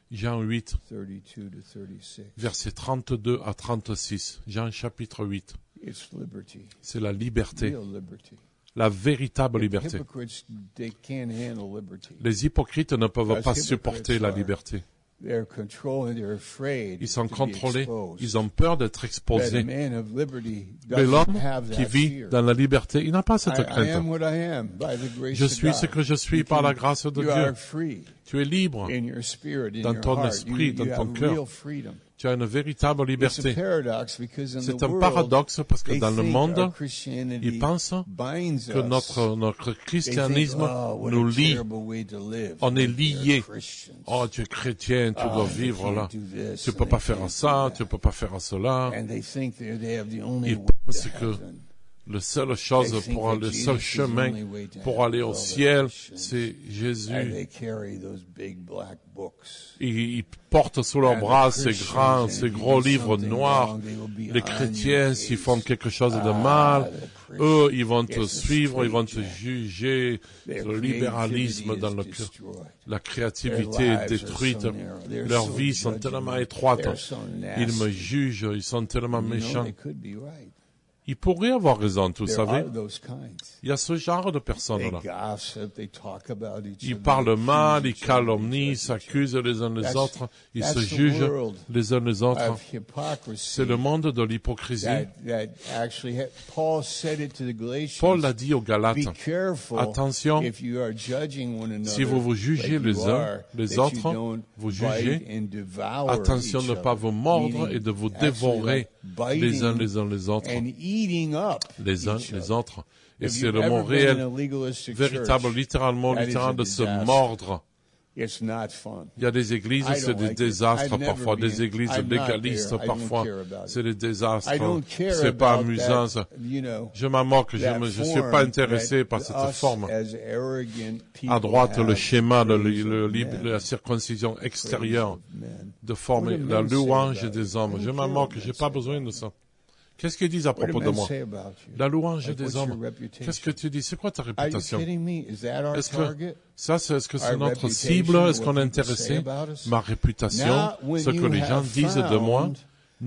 A: Jean huit,
B: thirty-two to thirty-six.
A: versets trente-deux à trente-six. Jean chapitre huit.
B: It's liberty,
A: C'est la liberté,
B: real liberty.
A: la véritable
B: The
A: liberté.
B: hypocrites, they can't handle liberty.
A: Les hypocrites ne peuvent
B: Because
A: pas
B: hypocrites
A: supporter la
B: are-
A: liberté.
B: They're controlling, they're afraid
A: Ils sont
B: to be
A: contrôlés,
B: exposed.
A: ils ont peur d'être
B: But a
A: exposés.
B: man of liberty
A: Mais
B: doesn't
A: l'homme
B: have
A: qui
B: that
A: vit
B: fear.
A: dans la liberté, il n'a pas cette
B: I, I
A: crainte.
B: am what I am by the grace
A: Je
B: of
A: suis
B: God.
A: ce que je suis
B: You
A: par
B: can-
A: la grâce de
B: you
A: Dieu.
B: are free
A: Tu es libre.
B: in your spirit, in
A: Dans
B: your
A: ton
B: heart.
A: esprit,
B: you,
A: dans
B: you
A: ton
B: have
A: cœur.
B: real freedom.
A: Tu as une véritable
B: It's a
A: liberté.
B: paradox because in
A: C'est
B: the
A: un
B: world,
A: paradoxe parce que
B: they
A: dans le
B: think
A: monde,
B: our Christianity
A: ils pensent
B: binds
A: que
B: us.
A: notre, notre
B: They think,
A: christianisme
B: oh, what
A: nous
B: a
A: lie.
B: terrible way to live.
A: On est
B: They're
A: liés.
B: Christians.
A: Oh, tu es chrétien, tu
B: Oh,
A: dois
B: they
A: vivre
B: can't
A: là.
B: do this
A: Tu
B: and
A: peux
B: they
A: pas faire
B: can't
A: ça,
B: do
A: tu
B: that.
A: peux pas faire cela.
B: And they think they they have the only
A: Ils
B: way
A: pensent
B: to
A: que
B: heaven.
A: le seul chose
B: They think
A: pour
B: that
A: le
B: Jesus
A: seul
B: is the
A: chemin
B: only way to
A: pour
B: heaven
A: aller
B: for
A: au
B: all the
A: ciel,
B: Christians.
A: c'est
B: And
A: Jésus.
B: they carry those big black books.
A: Ils, ils portent sous leurs
B: And
A: bras
B: the
A: ces
B: Christians,
A: grands,
B: and
A: ces
B: if you
A: gros
B: do
A: livres
B: something
A: noirs.
B: wrong, they will be
A: Les
B: on
A: chrétiens,
B: your
A: s'ils
B: case.
A: font quelque chose de
B: Ah,
A: mal,
B: the
A: eux, ils vont te
B: It's a
A: suivre, ils vont te
B: straitjacket.
A: juger.
B: Their
A: Le libéralisme
B: creativity
A: dans
B: is
A: le cœur.
B: destroyed.
A: La
B: Their
A: créativité
B: lives
A: est
B: are
A: détruite.
B: so narrow. They're
A: Leurs
B: so
A: vies sont
B: judgmental.
A: tellement étroites.
B: They're so
A: Ils me
B: nasty.
A: jugent, ils sont tellement
B: You know,
A: méchants.
B: they could be right.
A: Ils pourraient avoir raison, vous
B: There
A: savez.
B: are those kinds.
A: Il y a ce genre de
B: They
A: personnes-là.
B: gossip, they talk about each
A: Ils
B: other,
A: parlent
B: they
A: mal,
B: accuse
A: ils
B: each other,
A: calomnient,
B: they
A: ils
B: judge each other.
A: s'accusent les uns les
B: That's-
A: autres, ils
B: that's
A: se
B: the
A: jugent
B: world
A: les uns les autres.
B: of hypocrisy.
A: C'est le monde de l'hypocrisie.
B: That, that actually, ha- Paul said it to the Galatians.
A: Paul l'a dit aux Galates.
B: Be careful
A: Attention,
B: if you are judging one another,
A: si vous vous jugez
B: like
A: les
B: you
A: uns
B: are,
A: les
B: that you
A: autres,
B: don't
A: vous
B: bite
A: jugez.
B: and devour
A: Attention
B: each
A: de ne pas
B: other.
A: vous mordre
B: Meaning
A: et de vous
B: actually
A: dévorer
B: like
A: les uns
B: biting
A: les uns les autres,
B: and eating up
A: les uns
B: each
A: les
B: other.
A: autres. Et
B: If
A: c'est
B: you've
A: le
B: ever
A: mot
B: been in
A: réel,
B: a legalistic
A: véritable,
B: church,
A: littéralement,
B: that is
A: littéral
B: a
A: de se
B: disaster.
A: mordre.
B: It's not fun.
A: Il y a des églises,
B: I
A: c'est
B: don't
A: des
B: like it.
A: désastres
B: I've never
A: parfois,
B: been-
A: des églises
B: I'm not
A: légalistes
B: there. I don't
A: parfois,
B: care about it.
A: c'est des désastres.
B: I don't care
A: C'est pas
B: about
A: amusant,
B: that,
A: ça.
B: you know,
A: Je m'en moque, je
B: that
A: ne je suis
B: form
A: pas intéressé
B: that
A: par cette
B: us
A: forme.
B: as arrogant people
A: À droite, le
B: have
A: schéma, le,
B: praise
A: le,
B: of
A: le-
B: men,
A: la circoncision
B: praise
A: extérieure
B: of men.
A: de former
B: What do
A: la
B: men say
A: louange
B: about
A: des
B: it?
A: hommes.
B: I
A: Je
B: don't
A: m'en
B: care
A: moque,
B: what
A: j'ai
B: men
A: pas
B: say
A: besoin de
B: about
A: ça. Qu'est-ce qu'ils disent à
B: What do
A: propos de
B: men
A: moi?
B: say about you?
A: La louange
B: Like,
A: des
B: what's your
A: hommes.
B: reputation?
A: Qu'est-ce que tu dis? C'est quoi ta
B: Are you
A: réputation?
B: kidding me? Is that our
A: Est-ce que
B: target?
A: ça, c'est, est-ce que c'est
B: Our
A: notre
B: reputation,
A: cible? Est-ce qu'on
B: what
A: est
B: people say
A: intéressé?
B: about us?
A: Ma réputation,
B: Now, when
A: ce que
B: you
A: les gens
B: have
A: disent de moi?
B: found that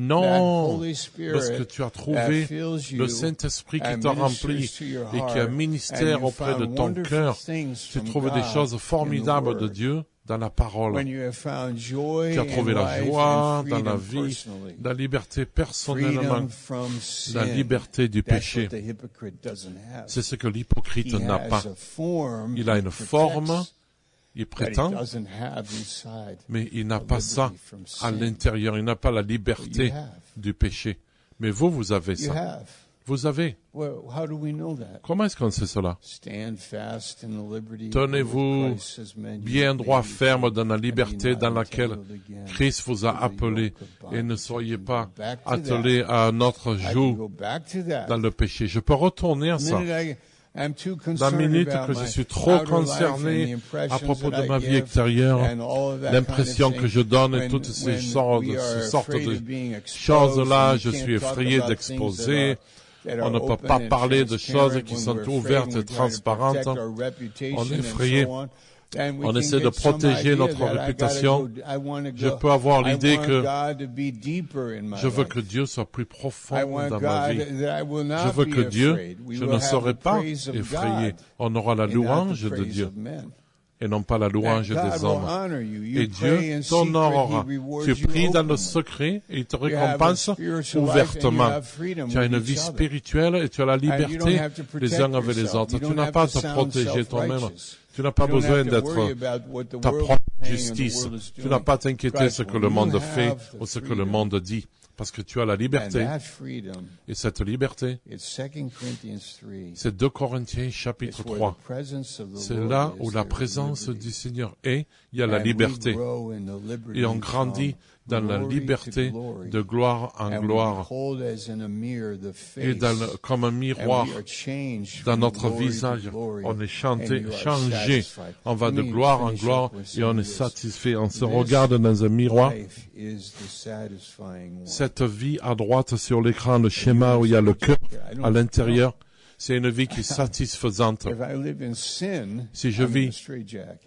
A: Non!
B: Holy Spirit
A: Lorsque tu as
B: that
A: trouvé
B: fills you
A: le Saint-Esprit qui
B: and
A: te
B: ministers
A: remplit
B: to your
A: et qui a
B: heart,
A: ministère
B: and you
A: auprès de
B: found
A: ton
B: wonderful
A: cœur,
B: things
A: tu
B: from
A: trouves des
B: God
A: choses
B: in the
A: formidables de
B: Word.
A: Dieu dans la parole.
B: When you have found joy
A: Tu as trouvé
B: in
A: la
B: life
A: joie
B: and
A: dans la
B: freedom
A: vie,
B: personally.
A: la liberté personnellement,
B: Freedom from sin.
A: la liberté du
B: That's
A: péché.
B: what the hypocrite doesn't have.
A: C'est ce que l'hypocrite
B: He
A: n'a
B: has
A: pas.
B: a form
A: Il a une
B: that protects
A: forme, il
B: that he
A: prétend,
B: doesn't have inside.
A: mais il n'a
B: the
A: pas ça
B: liberty from
A: à
B: sin.
A: l'intérieur. Il n'a pas la
B: But
A: liberté
B: you have.
A: du péché. Mais vous, vous avez
B: You
A: ça.
B: have.
A: Vous avez.
B: Well, how do we know that?
A: Comment est-ce qu'on sait cela?
B: Stand fast in the liberty
A: Tenez-vous
B: wherewith Christ has made you
A: bien droit,
B: free,
A: ferme dans la
B: and be
A: liberté
B: not
A: dans laquelle
B: entangled again
A: Christ vous a
B: with the
A: appelé,
B: yoke of
A: et ne
B: bondage.
A: soyez
B: I can
A: pas
B: go back to
A: attelés
B: that.
A: à un autre
B: I can
A: joug
B: go back to that.
A: dans le péché. Je peux retourner à
B: The
A: ça.
B: minute I- I'm too
A: La
B: concerned
A: minute
B: about
A: que je
B: my
A: suis trop
B: outer life
A: concerné
B: and the impressions
A: à propos
B: that
A: de
B: I
A: ma vie
B: give
A: extérieure,
B: and all of that
A: l'impression
B: kind of
A: que je donne et
B: thing,
A: toutes
B: when-
A: ces
B: when
A: sortes,
B: we are
A: ces sortes
B: afraid
A: de
B: of being exposed
A: choses-là,
B: and
A: je
B: we can't
A: suis
B: talk
A: effrayé
B: about
A: d'exposer.
B: things that are
A: On ne peut
B: open
A: pas
B: and
A: parler de
B: transparent
A: choses qui
B: when
A: sont
B: we're afraid
A: ouvertes
B: and
A: et
B: we try to
A: transparentes.
B: protect our reputation
A: On est
B: and
A: effrayé.
B: so on. And we
A: On
B: can
A: essaie
B: get
A: de
B: some
A: protéger
B: idea
A: notre
B: that I gotta
A: réputation.
B: go- I wanna
A: Je
B: go-
A: peux avoir
B: I
A: l'idée
B: want
A: que
B: God to be deeper in my
A: je veux
B: life.
A: que Dieu soit plus profond
B: I want
A: dans ma
B: God
A: vie.
B: that I will not
A: Je veux
B: be
A: que Dieu,
B: afraid. We
A: je
B: will
A: ne
B: have
A: serai
B: the
A: pas
B: praise of
A: effrayé.
B: God
A: On aura la
B: and not the
A: louange de
B: praise
A: Dieu
B: of men.
A: et non pas la louange
B: That God
A: des
B: will
A: hommes.
B: honor you. You
A: Et
B: pray
A: Dieu
B: in secret,
A: t'honorera.
B: He rewards
A: Tu
B: you
A: pries dans le
B: openly.
A: secret et il te
B: You have a
A: récompense
B: spiritual life and you
A: ouvertement.
B: have freedom
A: Tu as
B: with
A: une
B: each
A: vie
B: other.
A: spirituelle et tu as la
B: And you don't
A: liberté
B: have to protect
A: les uns avec les
B: yourself.
A: autres.
B: You
A: Tu
B: don't
A: n'as
B: have
A: pas à
B: to
A: te
B: sound
A: protéger toi-même.
B: self-righteous.
A: Tu n'as pas
B: You don't
A: besoin
B: have to worry
A: d'être
B: about what the
A: ta
B: world
A: propre
B: is saying and the
A: justice.
B: world is
A: Tu
B: doing.
A: n'as pas à t'inquiéter
B: Because
A: ce que
B: when
A: le
B: you
A: monde
B: have
A: fait
B: the
A: ou ce que le
B: freedom,
A: monde dit. Parce que tu as la
B: and
A: liberté.
B: that freedom,
A: Et cette liberté,
B: it's Second Corinthians three.
A: c'est deux Corinthiens chapitre
B: It's where
A: trois.
B: the presence of the
A: C'est
B: Lord
A: là
B: is,
A: où la
B: there is
A: présence
B: liberty.
A: du Seigneur est, il y a la
B: And we
A: liberté.
B: grow in the liberty
A: Et on grandit dans
B: from
A: la
B: glory
A: liberté
B: to glory.
A: de gloire en
B: And we
A: gloire.
B: behold as in a mirror the
A: Et
B: face,
A: dans le- comme un
B: and
A: miroir,
B: we are changed
A: dans
B: from
A: notre
B: glory to
A: visage,
B: glory,
A: on est
B: and
A: chanté,
B: you are
A: changé.
B: satisfied.
A: On va
B: Let
A: de
B: me
A: gloire en
B: finish
A: gloire
B: up with
A: et on
B: saying
A: est
B: this.
A: satisfait. On se
B: This
A: regarde dans un miroir.
B: Life is the satisfying one.
A: Cette vie à droite sur l'écran, le schéma où il y a le cœur à l'intérieur, c'est une vie qui est satisfaisante.
B: If I live in sin,
A: Si je
B: I'm in
A: vis
B: a straitjacket.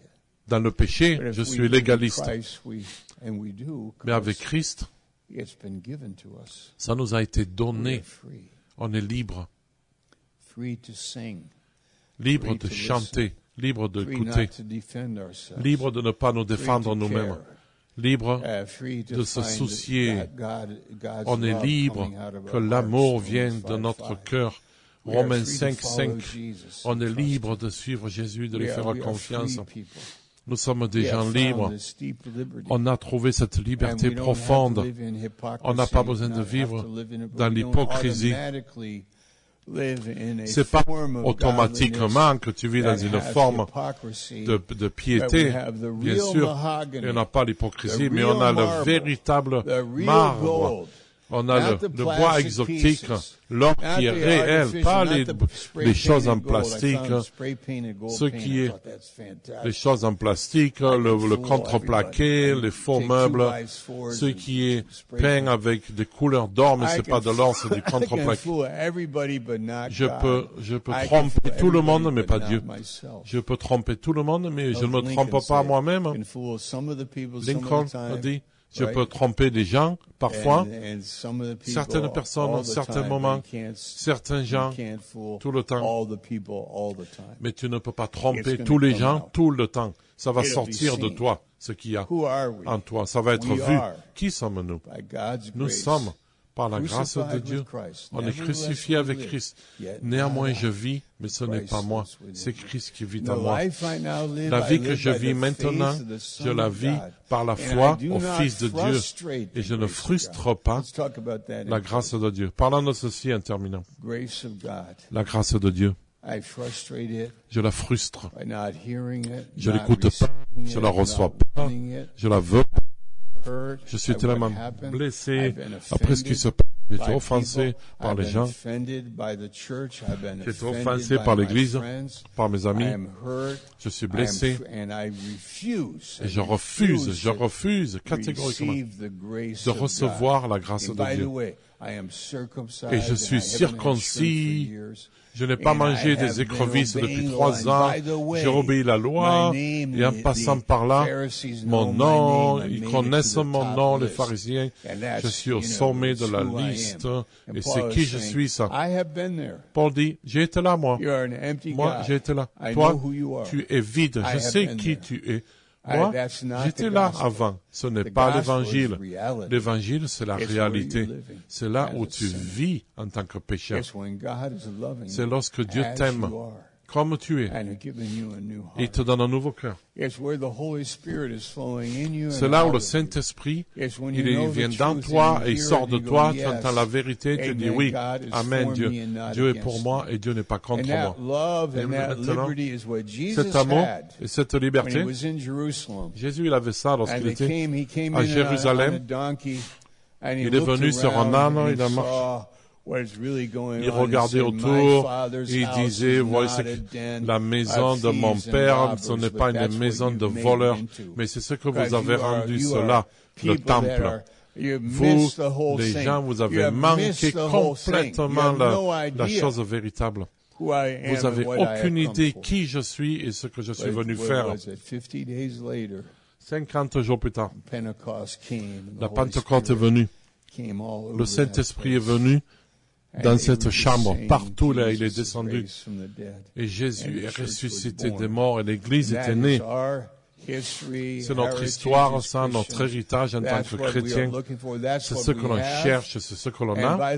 A: Dans le péché,
B: But if
A: je
B: we
A: suis
B: believe
A: légaliste.
B: Christ, we, and we do,
A: Mais avec
B: 'cause
A: Christ,
B: it's been given to us.
A: ça nous a été
B: We are
A: donné.
B: free.
A: On est libre.
B: Free to sing.
A: Libre
B: Free
A: de
B: to
A: chanter. Libre de
B: Free
A: écouter.
B: not to defend ourselves.
A: Libre de ne pas nous
B: Free
A: défendre
B: to
A: nous-mêmes.
B: care.
A: Libre,
B: Uh, free to
A: de se
B: find
A: soucier.
B: that God, God's
A: on est
B: love
A: libre
B: coming out of
A: que
B: our
A: l'amour
B: hearts.
A: vienne
B: Romans
A: de
B: five
A: notre
B: five.
A: cœur.
B: We are
A: Romains
B: free to
A: cinq
B: follow
A: cinq.
B: Jesus
A: On est
B: and trust
A: libre de suivre Jésus, de
B: We
A: lui
B: are-
A: faire
B: we are
A: confiance.
B: free people.
A: Nous sommes des
B: We
A: gens
B: have
A: libres.
B: found this deep liberty.
A: On a trouvé cette
B: And
A: liberté
B: we don't have to
A: profonde.
B: live in hypocrisy,
A: On n'a pas besoin de
B: not have
A: vivre
B: to live in it, but
A: dans
B: we don't
A: l'hypocrisie.
B: automatically live in a
A: C'est pas
B: form of
A: automatiquement que tu vis dans
B: godliness
A: une
B: that has
A: forme
B: hypocrisy,
A: de, de
B: but we
A: piété,
B: have the
A: bien
B: real
A: sûr.
B: mahogany,
A: Et on n'a pas l'hypocrisie,
B: the
A: mais on a
B: real
A: le
B: marble,
A: véritable
B: the real
A: marbre.
B: gold.
A: On a
B: Not
A: le,
B: the
A: le bois
B: plastic
A: exotique,
B: pieces,
A: l'or
B: not
A: qui est
B: the
A: réel,
B: artificial,
A: pas
B: not
A: les,
B: the spray
A: les choses en
B: painted gold. I
A: plastique,
B: found spray painted gold
A: ce
B: paint.
A: qui
B: I
A: est
B: thought that's fantastic.
A: les choses en plastique, le, le contreplaqué, les faux meubles, ce qui est peint avec des couleurs d'or, mais c'est pas de l'or, c'est du contreplaqué. Je peux, je peux tromper tout le monde, mais pas Dieu. Je peux tromper tout le monde, mais je ne me trompe pas moi-même. Lincoln a dit, je peux tromper des gens, parfois, certaines personnes, à certains moments, certains gens, tout le temps. Mais tu ne peux pas tromper tous les gens tout le temps. Ça va sortir de toi, ce qu'il y a en toi. Ça va être vu. Qui sommes-nous? Nous sommes, par la grâce de Dieu, on est crucifié avec Christ. Néanmoins, je vis, mais ce n'est pas moi. C'est Christ qui vit en moi. La vie que je vis maintenant, je la vis par la foi au Fils de Dieu. Et je ne frustre pas la grâce de Dieu. Parlons de ceci en terminant. La grâce de Dieu. Je la frustre. Je l'écoute pas. Je la reçois pas. Je la veux. Je suis tellement blessé après ce qui se passe. J'ai été offensé par les gens. J'ai été offensé par l'Église, par mes amis. Je suis blessé. Et je refuse, je refuse catégoriquement de recevoir la grâce de Dieu. Et je suis circoncis. Je n'ai pas mangé des écrevisses depuis trois ans. J'ai obéi la loi. Et en passant par là, mon nom, ils connaissent mon nom, les pharisiens. Je suis au sommet de la liste. Et c'est qui je suis, ça? Paul dit, j'ai été là, moi. Moi, j'ai été là. Toi, tu es vide. Je sais qui tu es. Moi, j'étais là avant. Ce n'est pas l'évangile. L'évangile, c'est la réalité. C'est là où tu vis en tant que pécheur. C'est lorsque Dieu t'aime comme tu es. Il te donne un nouveau cœur. C'est là où le Saint-Esprit, il vient dans toi et il sort de toi. Tu entends la vérité, tu dis oui, amen, Dieu. Dieu est pour moi et Dieu n'est pas contre moi. Et maintenant, cet amour et cette liberté, Jésus, il avait ça lorsqu'il était à Jérusalem. Il est venu sur un âne, il a marché. Il regardait autour, il disait, voici la maison de mon père, ce n'est pas une maison de voleurs, mais c'est ce que vous avez rendu cela, le temple. Vous, les gens, vous avez manqué complètement la, la chose véritable. Vous avez aucune idée qui je suis et ce que je suis venu faire. Cinquante jours plus tard, la Pentecôte est venue. Le Saint-Esprit est venu dans cette chambre. Partout là, il est descendu. Et Jésus est ressuscité des morts et l'Église était née. C'est notre histoire, ça, notre héritage en tant que chrétien. C'est ce que l'on cherche, c'est ce que l'on a.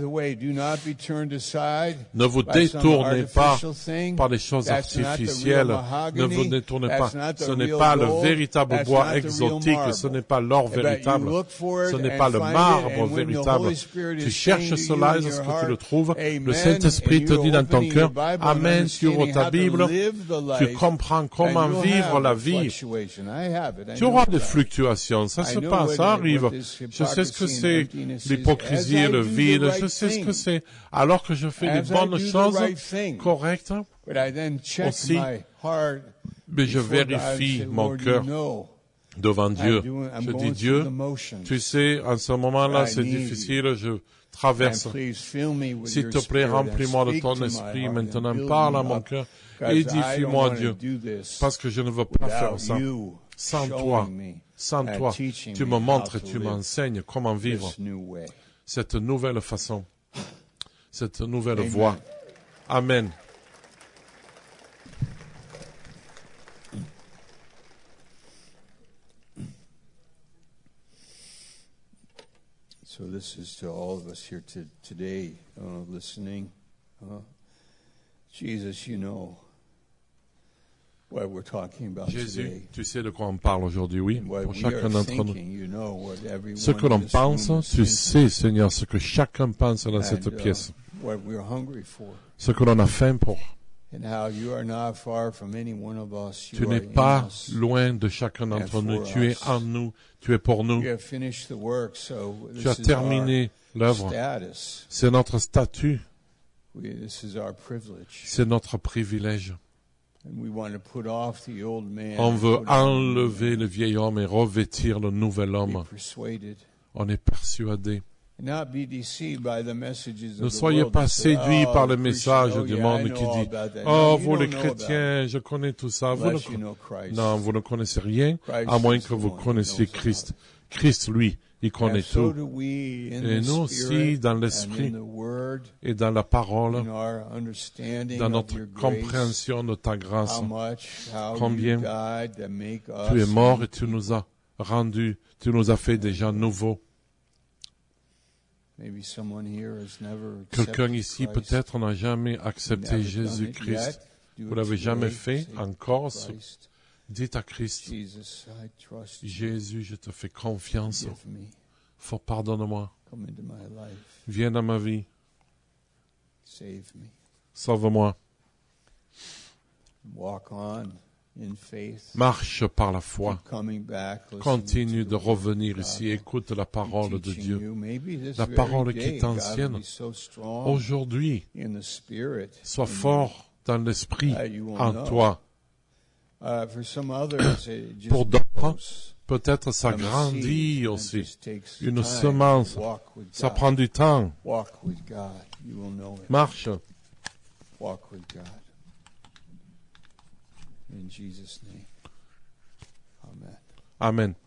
A: Ne vous détournez pas par les choses artificielles. Ne vous détournez pas. Ce n'est pas le véritable bois exotique, ce n'est pas l'or véritable. Ce n'est pas le marbre véritable. Tu cherches cela et lorsque tu le trouves, le Saint-Esprit te dit dans ton cœur, amen, tu ouvres ta Bible, tu comprends comment vivre la vie. Tu auras des fluctuations, ça se passe, ça arrive. Je sais ce que c'est l'hypocrisie et le vide, je sais ce que c'est. Alors que je fais des bonnes choses correctes aussi, mais je vérifie mon cœur. devant Dieu.
B: doing- I'm
A: Je
B: going
A: dis,
B: through
A: Dieu,
B: the motions.
A: tu sais, en ce moment-là,
B: I
A: c'est
B: need you.
A: difficile, je
B: And
A: traverse.
B: please fill me with
A: S'il
B: your
A: te plaît,
B: spirit and
A: remplis-moi de
B: speak
A: ton
B: to my
A: esprit
B: heart and
A: maintenant.
B: build
A: Parle
B: me
A: à mon
B: up,
A: cœur.
B: 'cause I don't
A: Édifie-moi,
B: wanna
A: Dieu,
B: do this
A: parce que je ne veux pas faire
B: without
A: ça.
B: you
A: Sans
B: showing
A: toi,
B: me
A: sans
B: and
A: toi,
B: teaching
A: tu
B: me
A: me
B: how
A: montres et
B: to
A: tu
B: live
A: m'enseignes comment vivre
B: this new way.
A: cette nouvelle façon, cette nouvelle
B: Amen.
A: voie. Amen.
B: So this is to all of us here to, today, uh, listening. Uh, Jesus, you know what we're talking about
A: Jésus,
B: today.
A: tu sais de quoi on parle aujourd'hui, oui,
B: And what
A: pour
B: we
A: chacun
B: are
A: d'entre nous.
B: thinking, you know what everyone
A: Ce que
B: in
A: l'on
B: this
A: pense,
B: room is
A: tu
B: thinking.
A: sais, Seigneur, ce que chacun pense dans cette
B: And, uh,
A: pièce,
B: what we're hungry for.
A: ce que l'on a faim pour.
B: And how you are not far from any one of us. You
A: Tu
B: are
A: n'es
B: in
A: pas
B: us.
A: loin de chacun d'entre
B: and
A: nous.
B: for
A: Tu es
B: us.
A: en nous, tu es pour nous.
B: You have finished the work, so
A: Tu as
B: this is our
A: terminé l'œuvre.
B: status.
A: C'est notre statut,
B: We, this is our privilege.
A: c'est notre privilège.
B: And we want to put off the old man.
A: On
B: and
A: veut
B: put on the new
A: enlever
B: man.
A: le vieil homme et revêtir le nouvel
B: Be
A: homme.
B: persuaded.
A: On est persuadé.
B: And not be deceived by the messages
A: Ne
B: of the
A: soyez
B: world
A: pas
B: that say,
A: séduits
B: oh,
A: par
B: the
A: le
B: Christian,
A: message
B: oh,
A: du
B: yeah, I
A: monde
B: know
A: qui
B: all
A: dit
B: about that.
A: «
B: No,
A: Oh,
B: you
A: vous les
B: don't know about it.
A: chrétiens, je connais tout ça. » Vous ne
B: Unless you
A: con-
B: know Christ.
A: Non, vous ne connaissez rien,
B: Christ
A: à moins
B: is
A: que
B: the
A: vous
B: one who
A: connaissiez
B: knows about
A: Christ.
B: it.
A: Christ, lui, il connaît
B: And so
A: tout.
B: do we in
A: Et
B: the
A: nous aussi,
B: Spirit
A: dans
B: and
A: l'esprit
B: in the Word,
A: et dans la parole,
B: in our understanding
A: dans
B: of
A: notre
B: your grace,
A: compréhension de ta grâce,
B: how much, how
A: combien
B: you died to make us
A: tu es mort
B: new
A: et tu nous as rendus, tu nous as fait des gens nouveaux.
B: Maybe someone here has never
A: Quelqu'un
B: accepted
A: ici
B: Christ.
A: peut-être n'a jamais accepté
B: Never done it
A: Jésus-Christ.
B: yet. Do
A: Vous
B: it
A: l'avez jamais
B: today.
A: fait
B: Say,
A: encore.
B: Christ,
A: Dites à Christ,
B: Jesus, I trust you.
A: Jésus, je te fais confiance.
B: Forgive me.
A: Faut pardonne-moi.
B: Come into my life.
A: Viens dans ma vie.
B: Save me.
A: Sauve-moi.
B: Walk on in faith.
A: Marche par la foi.
B: Keep coming back. listening
A: Continue
B: to
A: de
B: the word
A: revenir
B: of
A: ici.
B: God.
A: Écoute la parole de
B: Teaching
A: Dieu.
B: you. Maybe this
A: La
B: very
A: parole qui
B: day,
A: est
B: God will
A: ancienne.
B: be so strong
A: Aujourd'hui,
B: in the spirit
A: sois
B: in you.
A: fort dans l'esprit
B: Ah, you won't
A: en
B: know.
A: toi.
B: Uh, for some others, it just
A: Pour d'autres,
B: grows.
A: peut-être ça
B: Some
A: grandit
B: seed, and
A: aussi.
B: just takes
A: Une
B: time
A: semence,
B: to walk with
A: ça
B: God.
A: prend du temps.
B: Walk with God. You will know it.
A: Marche.
B: Walk with God. In Jesus' name. Amen.
A: Amen.